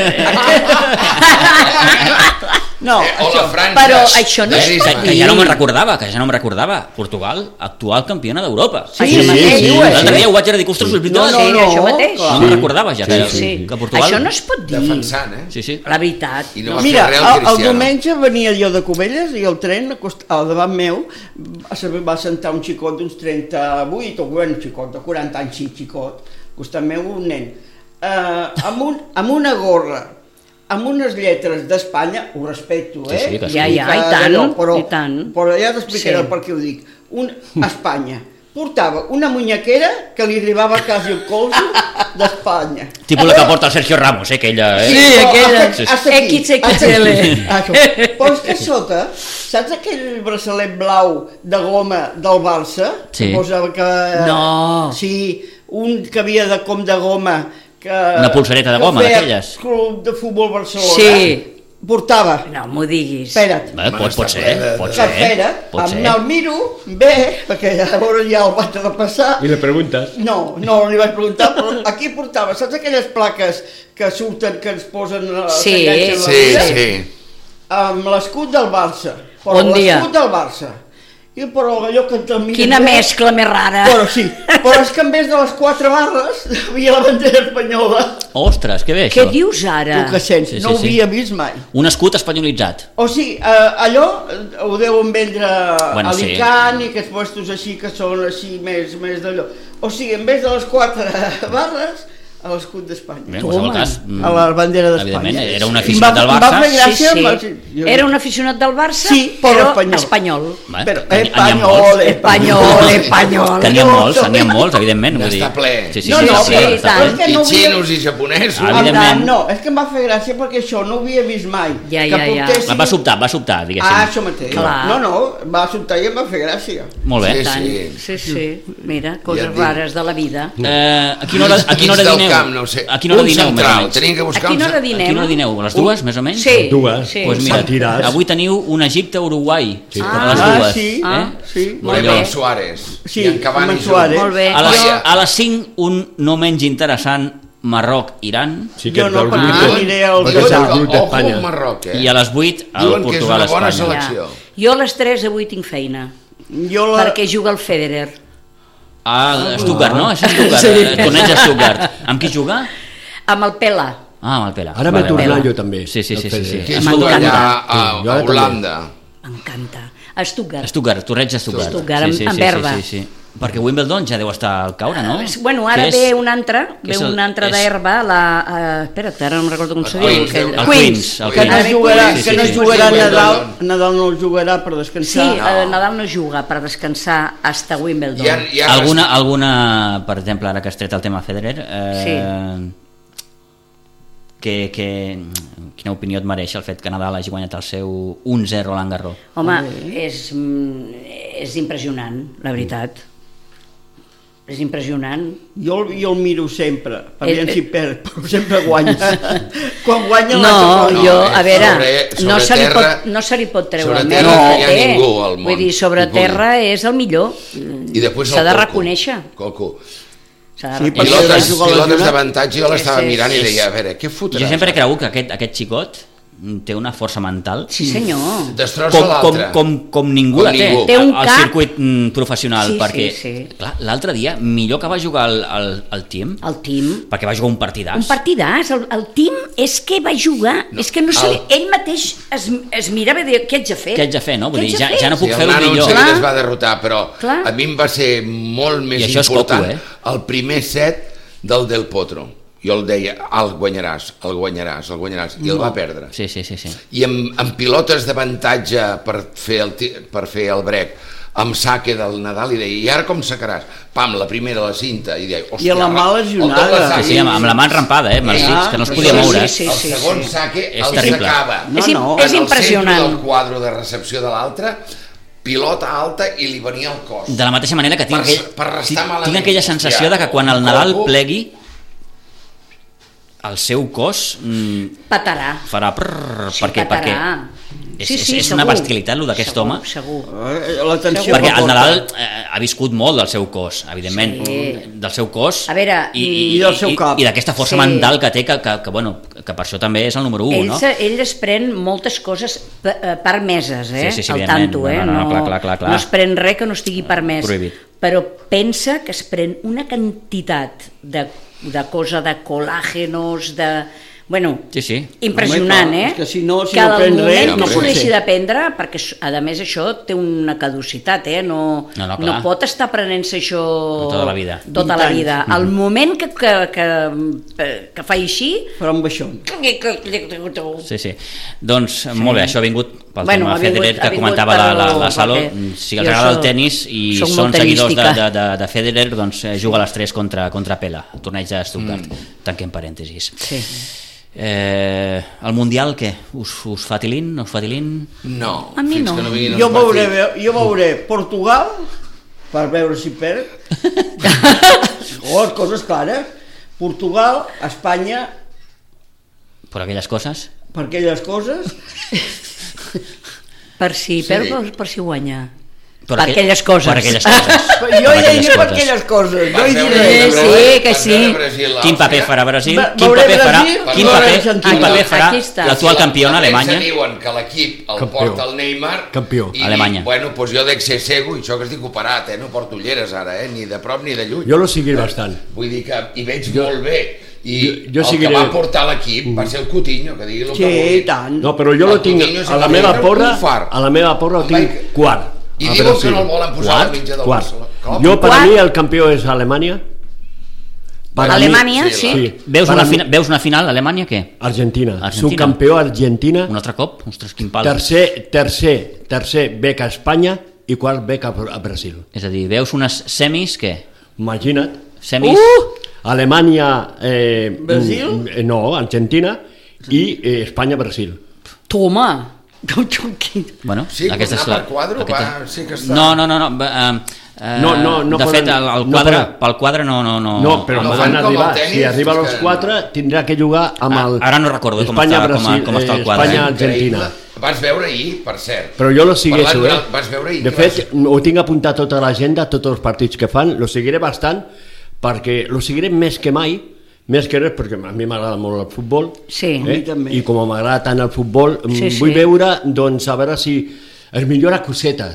Speaker 3: No,
Speaker 6: Eh, o la
Speaker 3: això.
Speaker 6: França.
Speaker 5: Però això no
Speaker 6: de
Speaker 5: es pot
Speaker 6: Griezmann.
Speaker 2: Que, que ja no me'n recordava, que ja no me'n recordava. Portugal, actual campiona d'Europa.
Speaker 3: Sí,
Speaker 5: Això
Speaker 3: sí,
Speaker 5: mateix,
Speaker 3: sí,
Speaker 5: diu, eh?
Speaker 2: L'altre dia ho vaig dir, ostres, és veritat.
Speaker 3: No, no,
Speaker 5: sí,
Speaker 3: no,
Speaker 5: això mateix.
Speaker 2: No
Speaker 3: clar.
Speaker 2: me'n recordava ja, que,
Speaker 5: Sí, sí.
Speaker 2: que Portugal...
Speaker 5: Això no es pot dir.
Speaker 6: Defensant, eh?
Speaker 2: Sí, sí.
Speaker 5: La veritat.
Speaker 6: I no
Speaker 5: no.
Speaker 6: va
Speaker 3: Mira,
Speaker 6: fer res
Speaker 3: el,
Speaker 6: el
Speaker 3: el
Speaker 6: Cristiano.
Speaker 3: diumenge venia jo de Cubelles i el tren a cost- al davant meu va- va sentar un xicot d'uns trenta-vuit o bueno, un xicot de quaranta anys, sí, xicot, al costat meu un nen, eh, amb, un, amb una gorra, amb unes lletres d'Espanya, ho respecto,
Speaker 2: Sí,
Speaker 3: eh?
Speaker 2: sí, que sí.
Speaker 5: Ja, ja,
Speaker 3: Que
Speaker 5: i tant,
Speaker 3: d'allò, però,
Speaker 5: i tant.
Speaker 3: Però ja t'explicaré
Speaker 5: Sí.
Speaker 3: per què ho dic. Un, a Espanya portava una muñequera que li arribava quasi el colze d'Espanya.
Speaker 2: Tipus la que porta el Sergio Ramos, eh, aquella... Eh?
Speaker 5: Sí,
Speaker 3: però
Speaker 5: aquella.
Speaker 3: hasta- hasta aquí,
Speaker 5: X X
Speaker 3: hasta aquí.
Speaker 5: L.
Speaker 3: Això. Però és que a sota, saps aquell braçalet blau de goma del Barça?
Speaker 2: Sí.
Speaker 3: Que posava que...
Speaker 5: No.
Speaker 3: Sí, un que havia de com de goma... Que,
Speaker 2: Una polsereta de goma,
Speaker 3: que feia
Speaker 2: d'aquelles.
Speaker 3: Club de futbol Barcelona.
Speaker 5: Sí.
Speaker 3: Portava.
Speaker 5: No m'ho diguis.
Speaker 3: Espera't.
Speaker 2: Bé, pot, pot ser, pot
Speaker 3: Que
Speaker 2: ser.
Speaker 3: espera,
Speaker 2: Pot
Speaker 3: em
Speaker 2: ser.
Speaker 3: el miro, bé, perquè llavors ja el vaig de passar.
Speaker 4: I le preguntes.
Speaker 3: No, no li vaig preguntar, però aquí portava, saps aquelles plaques que surten, que ens posen a
Speaker 5: Sí,
Speaker 3: s'enganxen la
Speaker 6: Sí,
Speaker 3: vida?
Speaker 6: sí.
Speaker 3: Amb l'escut del Barça. Però
Speaker 5: Bon dia.
Speaker 3: l'escut del Barça. I però allò que te'l mires
Speaker 5: Quina
Speaker 3: bé,
Speaker 5: mescla més rara.
Speaker 3: Però sí, però és que en vez de les quatre barres hi havia la bandera espanyola.
Speaker 2: Ostres, que bé,
Speaker 5: Què
Speaker 2: això.
Speaker 5: dius ara?
Speaker 3: Tu que sents,
Speaker 2: Sí, sí,
Speaker 3: no ho
Speaker 2: sí.
Speaker 3: havia vist mai.
Speaker 2: Un escut espanyolitzat.
Speaker 3: O sigui, eh, allò eh, ho deuen vendre
Speaker 2: Bueno,
Speaker 3: a
Speaker 2: sí.
Speaker 3: Alicant i aquests puestos així que són així més, més d'allò. O sigui, en vez de les quatre barres, a l'escut d'Espanya.
Speaker 2: Bé, en qualsevol
Speaker 5: Toma.
Speaker 2: cas, mm,
Speaker 3: A la bandera d'Espanya.
Speaker 2: evidentment, era un
Speaker 3: I
Speaker 2: aficionat
Speaker 3: em va-
Speaker 2: del
Speaker 3: em va
Speaker 2: Barça.
Speaker 3: fer gràcia,
Speaker 5: Sí,
Speaker 3: em
Speaker 5: sí.
Speaker 3: jo-
Speaker 5: Era un aficionat del Barça,
Speaker 3: Sí, però
Speaker 5: però
Speaker 3: espanyol.
Speaker 5: espanyol.
Speaker 2: Bé,
Speaker 3: Però
Speaker 2: n'hi- n'hi ha
Speaker 3: espanyol,
Speaker 2: molts.
Speaker 5: Espanyol, espanyol.
Speaker 2: Que n'hi ha molts, n'hi ha molts, evidentment. vull dir.
Speaker 6: Està ple.
Speaker 2: Sí, sí,
Speaker 3: No,
Speaker 2: sí,
Speaker 3: no,
Speaker 2: està ple,
Speaker 5: sí,
Speaker 2: està
Speaker 5: tant.
Speaker 2: ple.
Speaker 3: És que
Speaker 6: I
Speaker 3: no havia-
Speaker 6: xinos i japonesos.
Speaker 2: Ah,
Speaker 3: En
Speaker 2: evidentment.
Speaker 3: tant, no, és que em va fer gràcia perquè això no ho havia vist mai.
Speaker 5: Ja,
Speaker 3: que
Speaker 5: ja, ja.
Speaker 3: portessin-
Speaker 2: Va sobtar, va sobtar, diguéssim.
Speaker 3: Ah, això mateix.
Speaker 5: Clar.
Speaker 3: No, no, va sobtar i em va fer gràcia.
Speaker 2: Molt bé.
Speaker 6: Sí,
Speaker 5: Tant.
Speaker 6: sí.
Speaker 5: Sí, sí. Mira,
Speaker 6: Ja
Speaker 5: coses
Speaker 6: et dic.
Speaker 5: rares de la vida.
Speaker 2: Eh, a quina hora, a quina hora
Speaker 6: Mig del
Speaker 2: dineu?
Speaker 6: camp, no ho sé.
Speaker 2: A quina hora
Speaker 6: Un
Speaker 2: dineu, més o
Speaker 6: central,
Speaker 2: menys?
Speaker 6: tenien que
Speaker 5: A
Speaker 6: buscar
Speaker 5: quina
Speaker 6: un
Speaker 5: hora
Speaker 6: ce-
Speaker 2: A
Speaker 5: dinem?
Speaker 2: quina hora dineu? A les dues, més o menys?
Speaker 5: Sí.
Speaker 4: Dues.
Speaker 5: Sí.
Speaker 2: Pues mira,
Speaker 4: Sentiràs.
Speaker 2: avui teniu un Egipte-Uruguai
Speaker 4: Sí.
Speaker 2: a les
Speaker 3: Ah,
Speaker 2: dues.
Speaker 3: sí,
Speaker 2: eh?
Speaker 3: sí.
Speaker 5: Molt
Speaker 6: Volem
Speaker 5: bé.
Speaker 6: amb Suárez.
Speaker 3: Sí,
Speaker 6: I en Cavani
Speaker 3: amb en Suárez.
Speaker 5: Molt bé.
Speaker 2: A les,
Speaker 6: Vaja.
Speaker 2: a les cinc, un no menys interessant, Marroc-Iran,
Speaker 4: Sí que
Speaker 3: Jo no,
Speaker 4: del
Speaker 3: perquè
Speaker 4: grup
Speaker 3: jo
Speaker 4: de-
Speaker 3: aniré al
Speaker 4: perquè
Speaker 3: Casal.
Speaker 4: és el
Speaker 6: Ojo
Speaker 4: grup d'Espanya.
Speaker 6: amb Marroc, eh?
Speaker 2: i a les vuit, el
Speaker 6: Diuen que és una bona
Speaker 2: Portugal-Espanya.
Speaker 6: selecció.
Speaker 5: Jo a les tres avui tinc feina,
Speaker 3: Jo la...
Speaker 5: perquè juga el Federer.
Speaker 2: Ah, Stuttgart, no? És Stuttgart,
Speaker 5: Sí.
Speaker 2: sí. torneig a Stuttgart. Amb qui juga?
Speaker 5: Amb el Pela.
Speaker 2: Ah, amb el Pere.
Speaker 4: Ara m'he
Speaker 2: Vale,
Speaker 4: tornat
Speaker 2: vale.
Speaker 4: jo també.
Speaker 2: Sí, sí, sí, sí, sí.
Speaker 6: Que és
Speaker 5: M'encanta.
Speaker 6: allà a,
Speaker 4: Sí, jo
Speaker 6: a
Speaker 4: ara també.
Speaker 6: Holanda.
Speaker 5: M'encanta. A Stuttgart.
Speaker 2: Stuttgart, torneig a Stuttgart.
Speaker 5: Stuttgart, amb- amb
Speaker 2: sí,
Speaker 5: Berba.
Speaker 2: sí, sí, sí. Perquè Wimbledon ja deu estar al caure, no?
Speaker 5: Uh, bueno, ara
Speaker 2: és,
Speaker 5: ve un altre, ve
Speaker 2: és el,
Speaker 5: un altre
Speaker 2: és...
Speaker 5: d'herba, la... Uh, espera't, ara no me'n recordo com se diu.
Speaker 6: Queens,
Speaker 5: Que,
Speaker 6: el
Speaker 2: Queens,
Speaker 5: Queens.
Speaker 2: el
Speaker 3: Que no
Speaker 2: Queens.
Speaker 3: jugarà,
Speaker 2: Sí, sí,
Speaker 3: que no
Speaker 2: sí.
Speaker 3: jugarà
Speaker 6: Sí,
Speaker 3: Nadal,
Speaker 6: Wimbledon.
Speaker 3: Nadal no el jugarà per
Speaker 5: Sí,
Speaker 3: descansar.
Speaker 5: uh, Nadal no juga per descansar hasta Wimbledon.
Speaker 6: Hi ha, hi ha
Speaker 2: Alguna, alguna, per exemple, ara que has tret el tema Federer, eh, que, que, quina opinió et mereix el fet que Nadal hagi guanyat el seu un zero a Roland Garros?
Speaker 5: Home, és, mm, és impressionant, la veritat. És impressionant.
Speaker 3: Jo, el- jo el miro sempre, per
Speaker 5: És-
Speaker 3: veure si perd, però sempre guanya. Quan guanya
Speaker 5: No,
Speaker 3: l'altre
Speaker 5: jo,
Speaker 6: eh,
Speaker 5: a veure,
Speaker 6: sobre-
Speaker 5: no,
Speaker 6: sobre
Speaker 5: se li
Speaker 6: terra-
Speaker 5: pot, no se li pot treure
Speaker 6: sobre
Speaker 5: el
Speaker 6: terra
Speaker 5: mèrit
Speaker 6: no
Speaker 5: que
Speaker 6: hi ha
Speaker 5: té.
Speaker 6: ningú al món
Speaker 5: Vull dir, sobre
Speaker 6: que pugui.
Speaker 5: terra és el millor.
Speaker 6: I després
Speaker 5: S'ha
Speaker 6: el
Speaker 5: de
Speaker 6: Coco.
Speaker 5: reconèixer.
Speaker 6: Coco.
Speaker 5: S'ha de
Speaker 3: Sí,
Speaker 5: reconèixer.
Speaker 3: perquè va
Speaker 6: Pilotes,
Speaker 3: jugar a la
Speaker 6: pilotes
Speaker 3: final.
Speaker 6: d'avantatge, jo l'estava
Speaker 5: Sí, sí,
Speaker 6: mirant i
Speaker 2: sí.
Speaker 6: deia, a veure, què fotrà?
Speaker 2: Jo sempre he cregut que aquest, aquest xicot té una força mental
Speaker 5: Sí, senyor.
Speaker 6: Destrossa
Speaker 2: com, com,
Speaker 6: l'altre.
Speaker 2: com, com ningú
Speaker 6: Com
Speaker 2: la té
Speaker 6: ningú.
Speaker 5: Té un
Speaker 2: al
Speaker 5: cap-
Speaker 2: circuit mm, professional,
Speaker 5: Sí,
Speaker 2: perquè
Speaker 5: sí, sí.
Speaker 2: clar, l'altre dia millor que va jugar al, al, al team,
Speaker 5: El Tim.
Speaker 2: perquè va jugar un partidàs.
Speaker 5: Un partidàs. El, el Tim és que va jugar.
Speaker 6: No,
Speaker 5: és que no sé,
Speaker 6: el-
Speaker 5: ell mateix es, es mirava i deia, què haig de fer?
Speaker 2: Què haig de fer, no? Vull
Speaker 5: Què
Speaker 2: dir,
Speaker 5: haig de
Speaker 2: ja,
Speaker 5: fer?
Speaker 2: ja no puc
Speaker 6: Sí, el
Speaker 2: fer-ho
Speaker 6: nano en
Speaker 2: millor.
Speaker 6: seguida
Speaker 5: Clar.
Speaker 6: es va derrotar, però
Speaker 5: Clar.
Speaker 6: a mi em va ser molt més
Speaker 2: I això és
Speaker 6: important
Speaker 2: coco, eh?
Speaker 6: el primer set del Del Potro. Jo el deia, el guanyaràs, el guanyaràs, el guanyaràs, i el va perdre.
Speaker 2: Sí, sí, sí, sí.
Speaker 6: I amb, amb pilotes d'avantatge per, fer el ti- per fer el break, amb saque del Nadal, i deia, i ara com sacaràs? Pam, la primera, la cinta, i deia, hòstia...
Speaker 3: I a la mà
Speaker 6: el
Speaker 3: lesionada.
Speaker 6: doble
Speaker 2: Sí,
Speaker 6: saque.
Speaker 2: sí, amb, amb la mà enrampada, eh, Martí,
Speaker 3: Ah,
Speaker 2: que no es
Speaker 3: però
Speaker 2: podia
Speaker 3: sí,
Speaker 2: moure.
Speaker 5: sí,
Speaker 6: el segon
Speaker 5: sí.
Speaker 6: saque
Speaker 2: És
Speaker 6: el
Speaker 2: terrible.
Speaker 6: sacava.
Speaker 3: No,
Speaker 5: És im-
Speaker 3: no.
Speaker 5: és
Speaker 6: en el
Speaker 5: impressionant.
Speaker 6: centre del quadre de recepció de l'altre, pilota alta i li venia el cos.
Speaker 2: De la mateixa manera que tinc,
Speaker 6: Per-
Speaker 2: aquell,
Speaker 6: per restar
Speaker 2: tinc,
Speaker 6: malament.
Speaker 2: tinc aquella sensació
Speaker 6: Hòstia,
Speaker 2: de que quan el Nadal
Speaker 6: Coco-
Speaker 2: plegui el seu cos mm,
Speaker 5: Patarà.
Speaker 2: farà prrrr,
Speaker 5: Sí,
Speaker 2: perquè, perquè
Speaker 5: patarà.
Speaker 2: és,
Speaker 5: Sí, sí,
Speaker 2: és, és una
Speaker 5: segur.
Speaker 2: bestialitat el d'aquest
Speaker 5: Segur,
Speaker 2: home,
Speaker 5: Segur.
Speaker 3: Eh, L'atenció
Speaker 2: perquè
Speaker 3: que
Speaker 2: el
Speaker 3: porta.
Speaker 2: Nadal eh, ha viscut molt del seu cos, evidentment,
Speaker 5: Sí.
Speaker 2: del seu cos
Speaker 5: A veure,
Speaker 2: i,
Speaker 3: i del seu cap.
Speaker 2: i, i d'aquesta força
Speaker 5: Sí.
Speaker 2: mental que té, que, que, que, bueno, que per això també és el número un,
Speaker 5: Ell,
Speaker 2: no?
Speaker 5: se, ell es pren moltes coses pe- eh, permeses, eh?
Speaker 2: Sí, sí, sí,
Speaker 5: al
Speaker 2: evidentment.
Speaker 5: tanto, eh?
Speaker 2: No, no, no, clar, clar, clar, clar.
Speaker 5: no es pren res que no estigui permès.
Speaker 2: Prohibit.
Speaker 5: Però pensa que es pren una quantitat de, de cosa, de colàgenos, de... Bueno,
Speaker 2: Sí, sí.
Speaker 5: impressionant,
Speaker 3: Home, clar,
Speaker 5: eh?
Speaker 3: és que si no- si
Speaker 5: que
Speaker 3: no
Speaker 5: al
Speaker 3: pren
Speaker 5: moment
Speaker 3: res,
Speaker 5: que
Speaker 6: no
Speaker 5: s'ho
Speaker 6: pot
Speaker 5: deixi
Speaker 3: ser.
Speaker 5: de prendre, perquè a més això té una caducitat, eh? No,
Speaker 2: No, no, clar.
Speaker 5: pot estar prenent-se això
Speaker 2: Tota la vida.
Speaker 5: Tota la vida.
Speaker 3: vint anys.
Speaker 5: Al moment que, que, que, que fa així...
Speaker 3: Farà un baixón.
Speaker 2: Sí, sí. Doncs molt bé, això ha vingut pel
Speaker 5: Bueno,
Speaker 2: tema
Speaker 5: ha vingut-
Speaker 2: Federer
Speaker 5: ha
Speaker 2: que
Speaker 5: vingut
Speaker 2: comentava la, la, la
Speaker 5: pel-
Speaker 2: Salo.
Speaker 5: perquè
Speaker 2: Si els
Speaker 5: jo
Speaker 2: agrada el
Speaker 5: soc-
Speaker 2: tennis i
Speaker 5: soc
Speaker 2: són
Speaker 5: molt
Speaker 2: seguidors de,
Speaker 5: tenística.
Speaker 2: de, de, de Federer, doncs eh, juga a les tres contra, contra Pela, el torneig de Stuttgart. Mm. Tanquem parèntesis.
Speaker 5: Sí.
Speaker 2: Eh, el Mundial, què? Us, us fa tilín? No us fa tilín?
Speaker 6: No,
Speaker 5: A mi
Speaker 6: fins
Speaker 5: no.
Speaker 6: que no vinguin
Speaker 3: Jo
Speaker 6: els
Speaker 3: veuré,
Speaker 6: partits.
Speaker 3: jo veuré Portugal per veure si perd. Oh, coses clares. Portugal, Espanya,
Speaker 2: Per aquelles coses?
Speaker 3: per aquelles coses.
Speaker 5: Per si
Speaker 6: Sí.
Speaker 5: perd o per si guanya?
Speaker 2: Per,
Speaker 5: Per aquelles coses.
Speaker 2: Per aquelles coses.
Speaker 3: Jo
Speaker 2: Per
Speaker 3: ja
Speaker 2: aquelles
Speaker 3: diré per
Speaker 2: coses.
Speaker 3: aquelles coses. No
Speaker 6: Vas
Speaker 3: hi
Speaker 6: veure
Speaker 3: diré
Speaker 5: Sí,
Speaker 6: Brasil,
Speaker 5: sí, que
Speaker 6: vas
Speaker 5: sí.
Speaker 6: veure Brasil,
Speaker 2: Quin paper
Speaker 6: Àustria?
Speaker 2: farà Brasil?
Speaker 3: Va-
Speaker 2: Quin
Speaker 3: veuré
Speaker 2: paper farà,
Speaker 3: Brasil,
Speaker 2: quin
Speaker 3: veuré
Speaker 2: paper,
Speaker 3: Argentina.
Speaker 2: quin paper farà
Speaker 5: Aquí està.
Speaker 2: l'actual campió
Speaker 6: La premsa
Speaker 2: Alemanya?
Speaker 6: diuen que l'equip el
Speaker 4: Campió.
Speaker 6: porta el Neymar.
Speaker 4: Campió.
Speaker 6: I,
Speaker 2: Alemanya.
Speaker 6: Bueno, doncs jo dec ser cego, i això que estic operat, eh? No porto ulleres ara, eh? Ni de prop ni de lluny.
Speaker 4: Jo lo seguiré bastant.
Speaker 6: Vull dir que hi veig molt bé. I
Speaker 4: Jo- jo
Speaker 6: el
Speaker 4: seguiré-
Speaker 6: que va portar l'equip va ser el Coutinho, que digui el que
Speaker 3: Sí,
Speaker 6: vulgui.
Speaker 3: i tant.
Speaker 4: No, però jo
Speaker 6: El
Speaker 4: lo tinc,
Speaker 6: Coutinho
Speaker 4: a
Speaker 6: se
Speaker 4: la
Speaker 6: va
Speaker 4: meva
Speaker 6: veure
Speaker 4: porra,
Speaker 6: un far.
Speaker 4: a la meva porra ho tinc
Speaker 6: Vai-
Speaker 4: quart.
Speaker 6: I
Speaker 4: a
Speaker 6: diuen
Speaker 4: Brasil.
Speaker 6: que no el volen posar a la mitja del
Speaker 4: Quart.
Speaker 6: Barcelona. Com?
Speaker 4: Jo, per
Speaker 5: Quart.
Speaker 4: mi, el campió és Alemanya. Per a mi,
Speaker 5: Alemanya,
Speaker 6: sí,
Speaker 5: sí.
Speaker 4: Sí.
Speaker 2: Veus
Speaker 4: Per
Speaker 2: una,
Speaker 4: a mi-
Speaker 2: fina, veus una final Alemanya, què?
Speaker 4: Argentina.
Speaker 2: Argentina.
Speaker 4: Subcampió Argentina.
Speaker 2: Un altre cop? Ostres, quin pal.
Speaker 4: Tercer, tercer, tercer beca a Espanya i quart beca a Brasil.
Speaker 2: És a dir, veus unes semis, què?
Speaker 4: Imagina't.
Speaker 2: Semis?
Speaker 5: Uh!
Speaker 4: Alemanya... Eh,
Speaker 3: Brasil?
Speaker 4: mm, eh, No, Argentina i eh, Espanya-Brasil.
Speaker 5: Toma!
Speaker 2: Bueno,
Speaker 6: Sí,
Speaker 2: aquesta és
Speaker 6: anar
Speaker 2: la...
Speaker 6: per quadre
Speaker 2: aquesta-
Speaker 6: va, sí que està...
Speaker 2: No, no, no, no, va, eh, eh,
Speaker 4: No, no, no
Speaker 2: de
Speaker 4: poden-
Speaker 2: fet, el, el
Speaker 4: no
Speaker 2: quadre,
Speaker 4: poden.
Speaker 2: pel quadre no... No, no,
Speaker 4: No, però
Speaker 6: no
Speaker 4: no
Speaker 6: fan
Speaker 4: van
Speaker 6: com el
Speaker 4: arribar.
Speaker 6: tenis,
Speaker 4: Si arriba a
Speaker 6: és
Speaker 4: los
Speaker 6: que-
Speaker 4: quatre, tindrà que jugar amb
Speaker 2: Ah,
Speaker 4: el...
Speaker 2: ara no recordo com està- com a- com està el quadre, eh?
Speaker 4: Espanya-Argentina.
Speaker 6: Increïble. Vas veure ahir, per cert.
Speaker 4: Però jo lo segueixo,
Speaker 6: Parlant
Speaker 4: eh?
Speaker 6: d'una- Vas veure ahir
Speaker 4: De
Speaker 6: que
Speaker 4: fet,
Speaker 6: vas-
Speaker 4: ho tinc apuntat tota l'agenda, tots els partits que fan, lo seguiré bastant, perquè lo seguiré més que mai, més que res, perquè a mi m'agrada molt el futbol,
Speaker 5: Sí.
Speaker 3: A mi també.
Speaker 4: i com m'agrada tant el futbol,
Speaker 5: Sí,
Speaker 4: sí, vull
Speaker 5: sí.
Speaker 4: veure, doncs, a veure si es millora cosetes.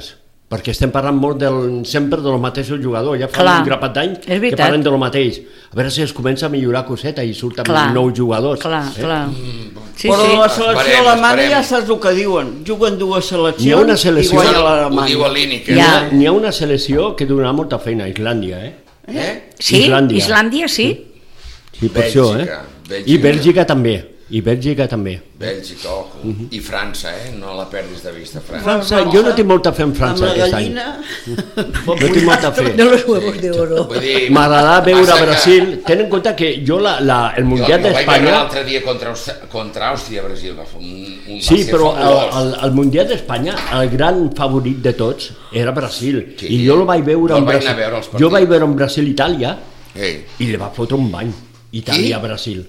Speaker 4: perquè estem parlant molt del, sempre dels mateixos jugadors, ja fa
Speaker 5: Clar,
Speaker 4: un grapat d'anys
Speaker 5: és veritat.
Speaker 4: que parlen del mateix. A veure si es comença a millorar coseta i surten
Speaker 5: Clar,
Speaker 4: nous jugadors.
Speaker 5: Clar,
Speaker 4: eh?
Speaker 5: clar. Sí,
Speaker 3: Però
Speaker 5: sí.
Speaker 3: la selecció
Speaker 6: Esperem,
Speaker 3: alemana
Speaker 6: esperem.
Speaker 3: ja saps el que diuen. Juguen dues
Speaker 4: N'hi ha
Speaker 3: seleccions
Speaker 4: una selecció-
Speaker 3: i guanya
Speaker 6: Ho
Speaker 3: l'Alemanya.
Speaker 6: diu a Lineker.
Speaker 5: Ja.
Speaker 6: eh?
Speaker 4: N'hi ha una selecció que donarà molta feina a Islàndia, eh?
Speaker 6: Eh?
Speaker 5: Sí,
Speaker 4: Islàndia.
Speaker 5: Islàndia, sí.
Speaker 4: Sí, per això, eh?
Speaker 6: Bèlgica, Bèlgica.
Speaker 4: I Bèlgica també, i Bèlgica també.
Speaker 6: Bèlgica, ojo. I França, eh? No la perdis de vista, França.
Speaker 4: França, jo no tinc molta fe en França
Speaker 3: Amb la
Speaker 4: aquest any.
Speaker 3: gallina...
Speaker 4: No tinc molta fe.
Speaker 5: De los huevos de oro.
Speaker 6: Vull dir,
Speaker 4: M'agrada veure
Speaker 6: passa que
Speaker 4: Brasil. Ten en compte que jo la, la, el
Speaker 6: Jo,
Speaker 4: Mundial
Speaker 6: jo vaig veure
Speaker 4: d'Espanya...
Speaker 6: l'altre dia contra, Aus- contra Àustria, Brasil, va fer un, un
Speaker 4: Sí,
Speaker 6: va ser
Speaker 4: però
Speaker 6: fabulós.
Speaker 4: el, el, el Mundial d'Espanya, el gran favorit de tots, era Brasil.
Speaker 6: Sí.
Speaker 4: I jo el vaig veure
Speaker 6: Jo el
Speaker 4: en
Speaker 6: vaig
Speaker 4: Brasil.
Speaker 6: anar a veure els
Speaker 4: Jo
Speaker 6: partits.
Speaker 4: vaig veure en Brasil-Itàlia
Speaker 6: Ei,
Speaker 4: i li va fotre un bany. Itàlia-Brasil.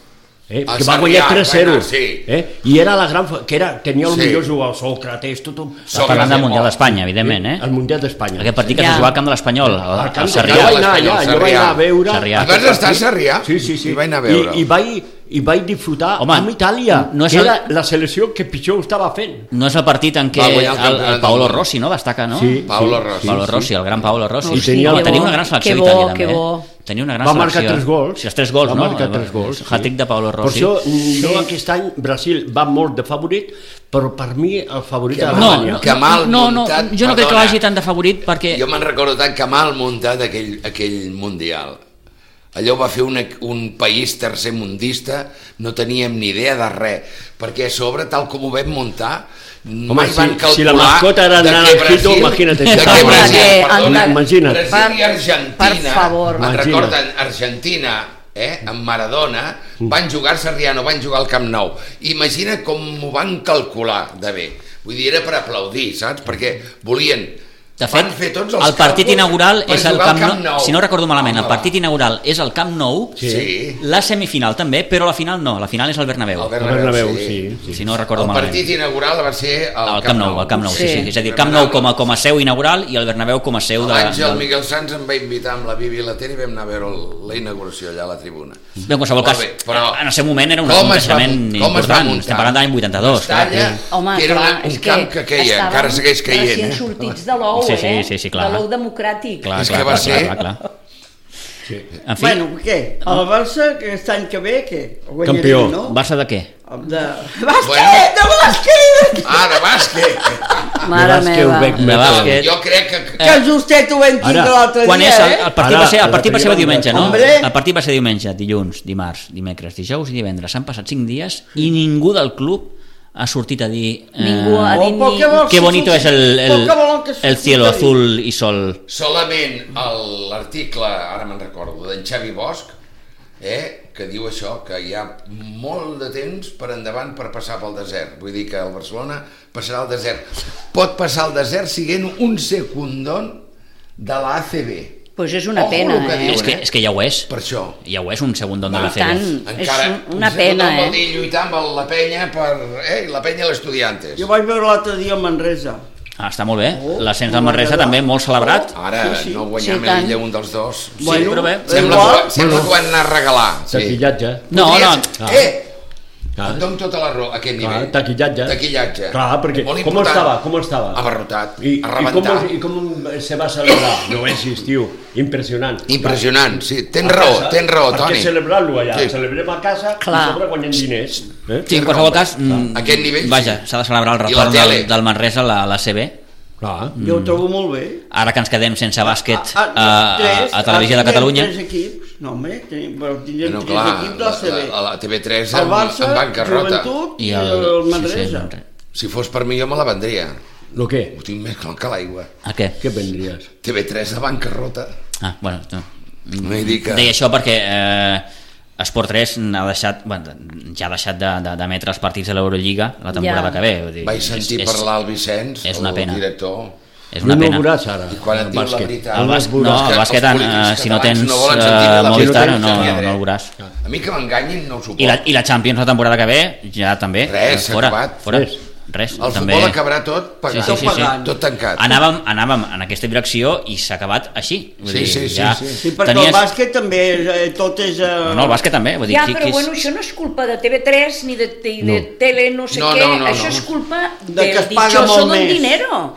Speaker 4: Eh?
Speaker 6: El
Speaker 4: Que va
Speaker 6: Sarrià,
Speaker 4: guanyar tres zero.
Speaker 6: bueno, sí.
Speaker 4: Eh? I era la gran... fa- que era, tenia els
Speaker 6: Sí.
Speaker 4: millors jugadors, Sòcrates, tothom...
Speaker 2: Està parlant del Mundial d'Espanya, evidentment, eh?
Speaker 4: El Mundial d'Espanya.
Speaker 2: Aquest partit que
Speaker 5: Ja.
Speaker 2: es va jugar al camp de l'Espanyol, al,
Speaker 4: Al
Speaker 2: al
Speaker 4: camp de-
Speaker 2: Sarrià.
Speaker 4: Jo vaig anar
Speaker 6: l'Espanyol,
Speaker 4: allà, jo vaig anar a veure...
Speaker 2: Sarrià.
Speaker 6: I vas estar a Sarrià?
Speaker 4: Sí, sí, sí.
Speaker 6: I vaig anar a veure.
Speaker 4: I, i, vaig, i vaig disfrutar
Speaker 2: Home,
Speaker 4: amb Itàlia,
Speaker 2: no és
Speaker 4: que
Speaker 2: el-
Speaker 4: era la selecció que pitjor ho estava fent.
Speaker 2: No és el partit en què
Speaker 6: Va guanyar el
Speaker 2: el,
Speaker 6: campionat
Speaker 2: el
Speaker 6: del
Speaker 2: Paolo
Speaker 6: món.
Speaker 2: Rossi, no? Destaca, no?
Speaker 4: Sí.
Speaker 6: Paolo Rossi.
Speaker 2: Paolo Rossi, el gran Paolo Rossi.
Speaker 4: I tenia-
Speaker 2: Home,
Speaker 4: que
Speaker 2: tenia
Speaker 5: bo,
Speaker 2: una gran selecció
Speaker 5: que bo,
Speaker 2: Itàlia, també.
Speaker 5: que bo.
Speaker 2: eh? Tenia una gran
Speaker 4: Va
Speaker 2: selecció.
Speaker 4: marcar tres gols.
Speaker 2: Sí, els tres gols,
Speaker 4: va
Speaker 2: no?
Speaker 4: marcar tres gols.
Speaker 2: Hat-trick de Paolo
Speaker 4: Per
Speaker 2: Rossi.
Speaker 4: això, jo aquest any Brasil va molt de favorit, però per mi el favorit
Speaker 6: Que
Speaker 4: era
Speaker 2: No,
Speaker 4: Alemanya.
Speaker 2: no,
Speaker 6: Que mal
Speaker 2: no, no,
Speaker 6: muntat,
Speaker 2: jo no crec que
Speaker 6: perdona.
Speaker 2: vagi tant de favorit perquè...
Speaker 6: Jo me'n recordo tant que mal muntat aquell, aquell Mundial. Allò va fer una, un país tercermundista, no teníem ni idea de res, perquè a sobre, tal com ho vam muntar,
Speaker 4: Home,
Speaker 6: mai
Speaker 4: si-
Speaker 6: van calcular...
Speaker 4: si la mascota era
Speaker 6: de què
Speaker 4: Naranjito,
Speaker 6: Brasil-
Speaker 4: imagina't
Speaker 6: De
Speaker 4: això.
Speaker 6: què Brasil,
Speaker 5: Que-
Speaker 6: perdona,
Speaker 4: imagina't.
Speaker 6: Brasil i
Speaker 5: Per-
Speaker 6: Argentina,
Speaker 5: per favor.
Speaker 6: me'n
Speaker 4: Imagina't.
Speaker 6: recorden, Argentina, eh, amb Maradona, van jugar al Sarrià, no van jugar al Camp Nou. Imagina com ho van calcular de bé. Vull dir, era per aplaudir, saps? Perquè volien...
Speaker 2: De fet,
Speaker 6: van fer tots els
Speaker 2: el partit
Speaker 6: càlculs
Speaker 2: inaugural
Speaker 6: per
Speaker 2: és el
Speaker 6: jugar al
Speaker 2: Camp Nou. Si no recordo malament, el
Speaker 6: Home,
Speaker 2: partit inaugural és el Camp Nou,
Speaker 6: Sí.
Speaker 2: la semifinal també, però la final no, la final és el Bernabéu.
Speaker 6: El
Speaker 4: El
Speaker 6: Bernabéu,
Speaker 4: Bernabéu,
Speaker 6: sí.
Speaker 4: sí, sí.
Speaker 2: Si no recordo
Speaker 6: El
Speaker 2: malament.
Speaker 6: partit inaugural va ser al
Speaker 2: El Camp Nou, el Camp Nou, sí,
Speaker 5: Sí.
Speaker 2: sí. És a dir, el Camp Nou com a, com a seu inaugural i el Bernabéu com a seu de...
Speaker 6: Abans el
Speaker 2: de...
Speaker 6: Miguel Sanz em va invitar amb la Bibi i la Tele i vam anar a veure el- la inauguració allà a la tribuna.
Speaker 2: Bé, en qualsevol
Speaker 6: Molt
Speaker 2: cas,
Speaker 6: bé, però
Speaker 2: en el seu moment era un
Speaker 6: com es va
Speaker 2: creixement
Speaker 6: mun- com es va
Speaker 2: important.
Speaker 6: muntar?
Speaker 2: Estem parlant de l'any vuitanta-dos. clar.
Speaker 6: Mestalla,
Speaker 5: Home,
Speaker 6: que era
Speaker 5: clar,
Speaker 6: una, un
Speaker 5: és
Speaker 6: camp que queia,
Speaker 5: estàvem
Speaker 6: encara segueix caient.
Speaker 5: recient
Speaker 6: Eh?
Speaker 5: sortits de l'ou,
Speaker 2: Sí, sí,
Speaker 5: eh?
Speaker 2: sí, sí, clar.
Speaker 5: De l'ou democràtic.
Speaker 2: Clar,
Speaker 6: És
Speaker 2: clar,
Speaker 6: que va
Speaker 2: clar,
Speaker 6: ser-
Speaker 2: clar, clar, clar.
Speaker 4: Sí.
Speaker 2: En fi,
Speaker 3: Bueno, què? El Barça, aquest any que ve, què? El guanyarem,
Speaker 4: Campió.
Speaker 3: no?
Speaker 2: Barça de què?
Speaker 3: De... Bàsquet!
Speaker 6: Bueno.
Speaker 3: De bàsquet!
Speaker 6: Ah, de bàsquet!
Speaker 5: Mare
Speaker 4: De bàsquet
Speaker 5: meva.
Speaker 4: ho veig
Speaker 2: De
Speaker 4: més.
Speaker 2: bàsquet.
Speaker 6: Jo crec que...
Speaker 3: Que justet ho vam tindre
Speaker 4: Ara,
Speaker 3: l'altre
Speaker 2: Quan
Speaker 3: dia,
Speaker 2: és el,
Speaker 3: eh?
Speaker 2: el partit
Speaker 4: Ara,
Speaker 2: va ser, el
Speaker 4: la
Speaker 2: partit va ser
Speaker 4: tenim
Speaker 2: diumenge, no?
Speaker 3: Hombre.
Speaker 2: El partit va ser diumenge, dilluns, dimarts, dimecres, dijous i divendres. S'han passat cinc dies i ningú del club ha sortit a dir... eh,
Speaker 5: Ningú ha dit
Speaker 3: Oh, però
Speaker 5: ni...
Speaker 3: què vols
Speaker 2: Qué
Speaker 3: que
Speaker 2: bonito
Speaker 3: surti-
Speaker 2: es el, el,
Speaker 3: però què volen que
Speaker 2: el
Speaker 3: surti
Speaker 2: cielo
Speaker 3: a dir?
Speaker 2: azul y sol.
Speaker 6: Solament el- l'article, ara me'n recordo, d'en Xavi Bosch, eh, que diu això, que hi ha molt de temps per endavant per passar pel desert. Vull dir que el Barcelona passarà al desert. Pot passar al desert siguent un secundón de la A C B.
Speaker 5: Pues és una
Speaker 6: Ojo
Speaker 5: pena,
Speaker 6: el que
Speaker 5: eh?
Speaker 6: diuen,
Speaker 2: És que, és que ja ho és.
Speaker 6: Per això.
Speaker 2: Ja ho és un segon don de
Speaker 6: Va,
Speaker 2: la
Speaker 5: I
Speaker 2: C B.
Speaker 5: tant. És
Speaker 6: Encara
Speaker 5: una
Speaker 6: un
Speaker 5: pena,
Speaker 6: secundón vol
Speaker 5: eh?
Speaker 6: dir lluitar amb la penya per... Eh, la penya i l'Estudiantes.
Speaker 3: Jo vaig veure l'altre dia a Manresa.
Speaker 2: Ah, està molt bé.
Speaker 3: Oh,
Speaker 2: L'ascens del
Speaker 3: molt
Speaker 2: Manresa
Speaker 3: agradable.
Speaker 2: també molt celebrat.
Speaker 6: Ara
Speaker 3: Sí, sí.
Speaker 6: no guanyam
Speaker 5: Sí, tant.
Speaker 6: l'illa un dels dos.
Speaker 2: Sí, però bé.
Speaker 6: Sembla,
Speaker 3: Igual.
Speaker 6: que, sembla que ho han anat a regalar.
Speaker 4: Taquillatge.
Speaker 2: No,
Speaker 6: Podria
Speaker 2: no.
Speaker 6: ser- Eh!
Speaker 4: Clar.
Speaker 6: Et dono tota la raó, a aquest
Speaker 4: Clar,
Speaker 6: nivell.
Speaker 4: taquillatge.
Speaker 6: Taquillatge.
Speaker 4: Clar, perquè
Speaker 6: Molt
Speaker 4: com
Speaker 6: important.
Speaker 4: estava? Com estava?
Speaker 6: Abarrotat,
Speaker 4: I, i,
Speaker 6: a
Speaker 4: com,
Speaker 6: rebentar.
Speaker 4: I com se va celebrar? No existiu. Impressionant.
Speaker 6: Impressionant, sí. Tens
Speaker 4: A
Speaker 6: raó,
Speaker 4: casa,
Speaker 6: tens raó,
Speaker 4: per
Speaker 6: Toni.
Speaker 4: què celebrar-lo allà?
Speaker 6: Sí.
Speaker 4: Celebrem a casa
Speaker 5: Clar.
Speaker 4: i sobre guanyem diners. Eh?
Speaker 2: Sí, en qualsevol cas, mm,
Speaker 6: Aquest nivell,
Speaker 2: vaja,
Speaker 6: sí.
Speaker 2: s'ha de celebrar el
Speaker 6: I la
Speaker 2: retorn
Speaker 6: tele.
Speaker 2: del, del Manresa a la, a la C B.
Speaker 4: Clar.
Speaker 3: Jo ho trobo molt bé.
Speaker 2: Ara que ens quedem sense bàsquet
Speaker 3: Ah,
Speaker 2: a,
Speaker 3: ah,
Speaker 2: a,
Speaker 3: tres,
Speaker 2: a Televisió de
Speaker 3: ah, tindrem
Speaker 2: Catalunya.
Speaker 3: Tres equips. No, home, tenim, però tindrem
Speaker 6: No,
Speaker 3: tres
Speaker 6: clar,
Speaker 3: equips de
Speaker 6: la,
Speaker 3: la C B.
Speaker 6: la, la T V tres
Speaker 3: El
Speaker 6: en,
Speaker 3: Barça,
Speaker 6: en bancarrota.
Speaker 3: Joventut i
Speaker 2: I
Speaker 3: el,
Speaker 2: el,
Speaker 3: el
Speaker 2: sí, sí,
Speaker 3: Manresa.
Speaker 2: Manresa.
Speaker 6: Si fos per mi jo me la vendria.
Speaker 4: Lo què?
Speaker 6: Ho tinc més clar que l'aigua.
Speaker 2: A què?
Speaker 4: Què vendries?
Speaker 6: T V tres de bancarrota.
Speaker 2: Ah, bueno, no.
Speaker 6: Vull dir que...
Speaker 2: Deia això perquè eh, Esport tres ha deixat, bueno, ja ha deixat d'emetre els partits de l'Eurolliga la temporada
Speaker 5: Ja.
Speaker 2: que ve. Vull dir,
Speaker 6: Vaig sentir
Speaker 2: és,
Speaker 6: parlar al Vicenç,
Speaker 2: és una
Speaker 6: el
Speaker 2: pena.
Speaker 6: director,
Speaker 2: És una
Speaker 4: no
Speaker 2: pena.
Speaker 4: ho veuràs ara.
Speaker 6: i quan et
Speaker 4: el
Speaker 6: diu la
Speaker 4: bàsquet.
Speaker 6: veritat...
Speaker 2: El bàsquet, no,
Speaker 6: és que
Speaker 2: el bàsquet,
Speaker 6: els polítics
Speaker 2: eh, si no
Speaker 6: catalans
Speaker 2: tens
Speaker 6: no volen
Speaker 2: eh,
Speaker 6: sentir ni la
Speaker 2: Movistar,
Speaker 6: veritat,
Speaker 2: no,
Speaker 6: ni
Speaker 2: no,
Speaker 6: dret.
Speaker 2: no el veuràs.
Speaker 6: A mi que m'enganyin no ho suporto.
Speaker 2: I la, I la Champions la temporada que ve, ja també.
Speaker 6: Res, s'ha
Speaker 2: fora,
Speaker 6: acabat.
Speaker 2: fora.
Speaker 4: Res.
Speaker 2: Res.
Speaker 6: El
Speaker 2: també...
Speaker 6: futbol acabarà tot pagant,
Speaker 2: Sí, sí, sí, sí.
Speaker 6: tot tancat.
Speaker 2: Anàvem, anàvem en aquesta direcció i s'ha acabat així. Vull
Speaker 6: Sí,
Speaker 2: dir,
Speaker 6: sí, sí,
Speaker 2: ja
Speaker 6: sí.
Speaker 3: Sí, perquè el bàsquet també, eh, tot és... Eh...
Speaker 2: No, no, el bàsquet també. Vull dir,
Speaker 5: Ja,
Speaker 2: qui-
Speaker 5: però
Speaker 2: qui és-
Speaker 5: bueno, això no és culpa de T V tres ni de, ni de
Speaker 4: No.
Speaker 5: tele no sé
Speaker 6: No,
Speaker 5: què,
Speaker 6: no, no,
Speaker 5: això
Speaker 6: no.
Speaker 5: és culpa
Speaker 3: De que
Speaker 5: del
Speaker 3: es paga
Speaker 5: dichoso
Speaker 3: molt
Speaker 5: don
Speaker 3: més.
Speaker 5: dinero.
Speaker 4: Clar.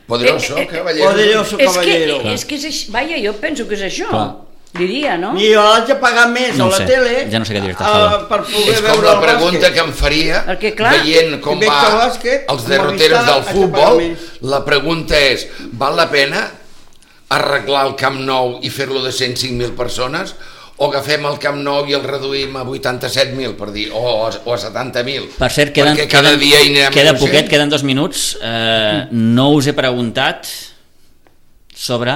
Speaker 6: Poderoso,
Speaker 5: Eh, eh, eh,
Speaker 6: caballero.
Speaker 3: Poderoso
Speaker 5: És que,
Speaker 3: caballero.
Speaker 5: és que és així, vaja, jo penso que és això,
Speaker 4: Clar.
Speaker 5: diria, no?
Speaker 3: I jo haig de pagar més
Speaker 2: No
Speaker 3: a
Speaker 2: ho
Speaker 3: la
Speaker 2: sé,
Speaker 3: tele
Speaker 2: ja no sé què dir-te,
Speaker 3: eh,
Speaker 2: Salva.
Speaker 3: per poder
Speaker 6: És com
Speaker 3: veure
Speaker 6: la
Speaker 3: el
Speaker 6: pregunta
Speaker 3: bàsquet.
Speaker 6: que em faria
Speaker 5: Perquè, clar,
Speaker 6: veient com
Speaker 3: si veig
Speaker 6: va
Speaker 3: el bàsquet,
Speaker 6: els
Speaker 3: com a
Speaker 6: derroteros
Speaker 3: Movistar,
Speaker 6: del
Speaker 3: haig de pagar
Speaker 6: futbol.
Speaker 3: més.
Speaker 6: La pregunta és, val la pena arreglar el Camp Nou i fer-lo de cent cinc mil persones, o agafem el Camp Nou i el reduïm a vuitanta-set mil, per dir, o, o a setanta mil?
Speaker 2: Per cert, queden,
Speaker 6: perquè cada
Speaker 2: queden,
Speaker 6: dia hi anirem
Speaker 2: queda
Speaker 6: a cent.
Speaker 2: poquet, queden dos minuts. Eh, no us he preguntat sobre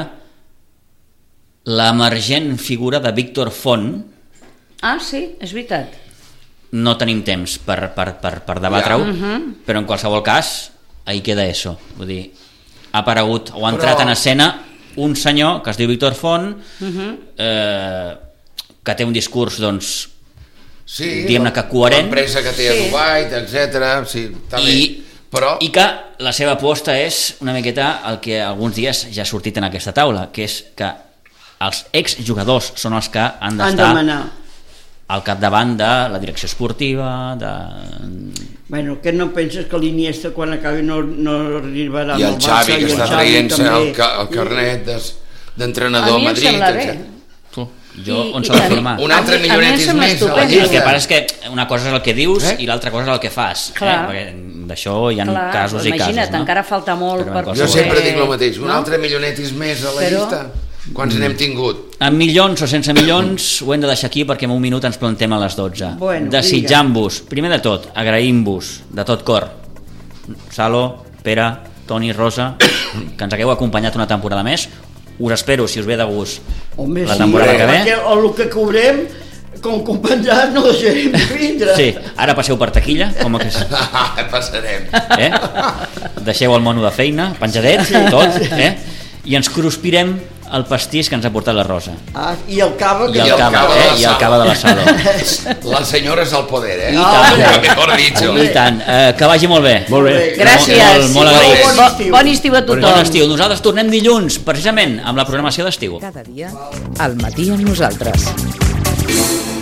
Speaker 2: l'emergent figura de Víctor Font.
Speaker 5: Ah, sí, és veritat.
Speaker 2: No tenim temps per, per, per, per debatre-ho,
Speaker 6: Ja.
Speaker 2: però en qualsevol cas, ahí queda eso. Vull dir, ha aparegut o ha entrat
Speaker 6: Però-
Speaker 2: en escena un senyor que es diu Víctor Font, eh, que té un discurs, doncs,
Speaker 6: Sí,
Speaker 2: diguem-ne que coherent.
Speaker 6: l'empresa que té a
Speaker 5: Sí.
Speaker 6: Dubai, etcètera. Sí, està
Speaker 2: I,
Speaker 6: bé. Però
Speaker 2: i que la seva aposta és una miqueta el que alguns dies ja ha sortit en aquesta taula, que és que els exjugadors són els que han
Speaker 3: Han de
Speaker 2: d'estar
Speaker 3: manar.
Speaker 2: al capdavant de la direcció esportiva, de...
Speaker 3: Bueno, que no penses que l'Iniesta quan acabi no, no arribarà
Speaker 6: i
Speaker 3: amb
Speaker 6: el Xavi,
Speaker 3: Barça,
Speaker 6: que
Speaker 3: i el
Speaker 6: està
Speaker 3: Xavi
Speaker 6: traient-se
Speaker 3: també.
Speaker 6: el, ca- el carnet des-
Speaker 5: A
Speaker 6: d'entrenador a
Speaker 5: mi em
Speaker 6: Madrid,
Speaker 5: sembla bé.
Speaker 6: etcètera.
Speaker 2: Jo,
Speaker 5: I-
Speaker 2: on
Speaker 5: i
Speaker 2: s'ha de
Speaker 5: a mi-
Speaker 2: firmar?
Speaker 6: Un altre
Speaker 5: a mi- a mi em
Speaker 6: millonetis
Speaker 5: sembla
Speaker 6: més a la
Speaker 5: estupend.
Speaker 2: Sí, el que
Speaker 6: llista.
Speaker 2: passa és que una cosa és el que dius
Speaker 6: Eh?
Speaker 2: i l'altra cosa és el que fas.
Speaker 5: Clar.
Speaker 2: Eh? Perquè d'això hi ha
Speaker 5: Clar,
Speaker 2: casos i
Speaker 5: imagina't,
Speaker 2: casos. No?
Speaker 5: encara falta molt
Speaker 2: Però
Speaker 5: per
Speaker 2: en
Speaker 6: Jo
Speaker 2: qualsevol-
Speaker 6: sempre
Speaker 5: poder-
Speaker 6: dic el mateix, un
Speaker 5: no?
Speaker 6: altre milionetis més a la
Speaker 5: Però-
Speaker 6: llista. Quants n'hem tingut?
Speaker 2: Amb milions o sense milions ho hem de deixar aquí perquè en un minut ens plantem a les dotze.
Speaker 3: Bueno,
Speaker 2: Desitjant-vos, primer de tot, agraïm-vos de tot cor, Salo, Pere, Toni, Rosa, que ens hagueu acompanyat una temporada més. Us espero, si us ve de gust,
Speaker 3: Home,
Speaker 2: la
Speaker 3: sí,
Speaker 2: temporada que ve.
Speaker 3: perquè el que cobrem, com compensat, no deixarem de vindre.
Speaker 2: Sí, ara passeu per taquilla, com que és,
Speaker 6: Passarem.
Speaker 2: eh? Deixeu el mono de feina, penjadet, tot, eh? I ens cruspirem el pastís que ens ha portat la Rosa.
Speaker 3: Ah, I el cava,
Speaker 2: I
Speaker 3: que
Speaker 2: el
Speaker 6: el
Speaker 2: cava,
Speaker 6: cava de
Speaker 2: eh?
Speaker 6: la
Speaker 2: I el
Speaker 6: Salo.
Speaker 2: cava de la Salo.
Speaker 6: Les senyores al poder, eh?
Speaker 2: I tant.
Speaker 6: Ah, mejor dicho.
Speaker 2: I tant, eh, que vagi molt bé.
Speaker 4: Molt bé.
Speaker 5: Gràcies.
Speaker 2: Molt, molt agraïts.
Speaker 3: Bon
Speaker 5: Bo-
Speaker 3: estiu.
Speaker 5: Bon estiu a tothom.
Speaker 2: Bon estiu. Nosaltres tornem dilluns, precisament, amb la programació d'estiu.
Speaker 1: Cada dia, al matí amb nosaltres.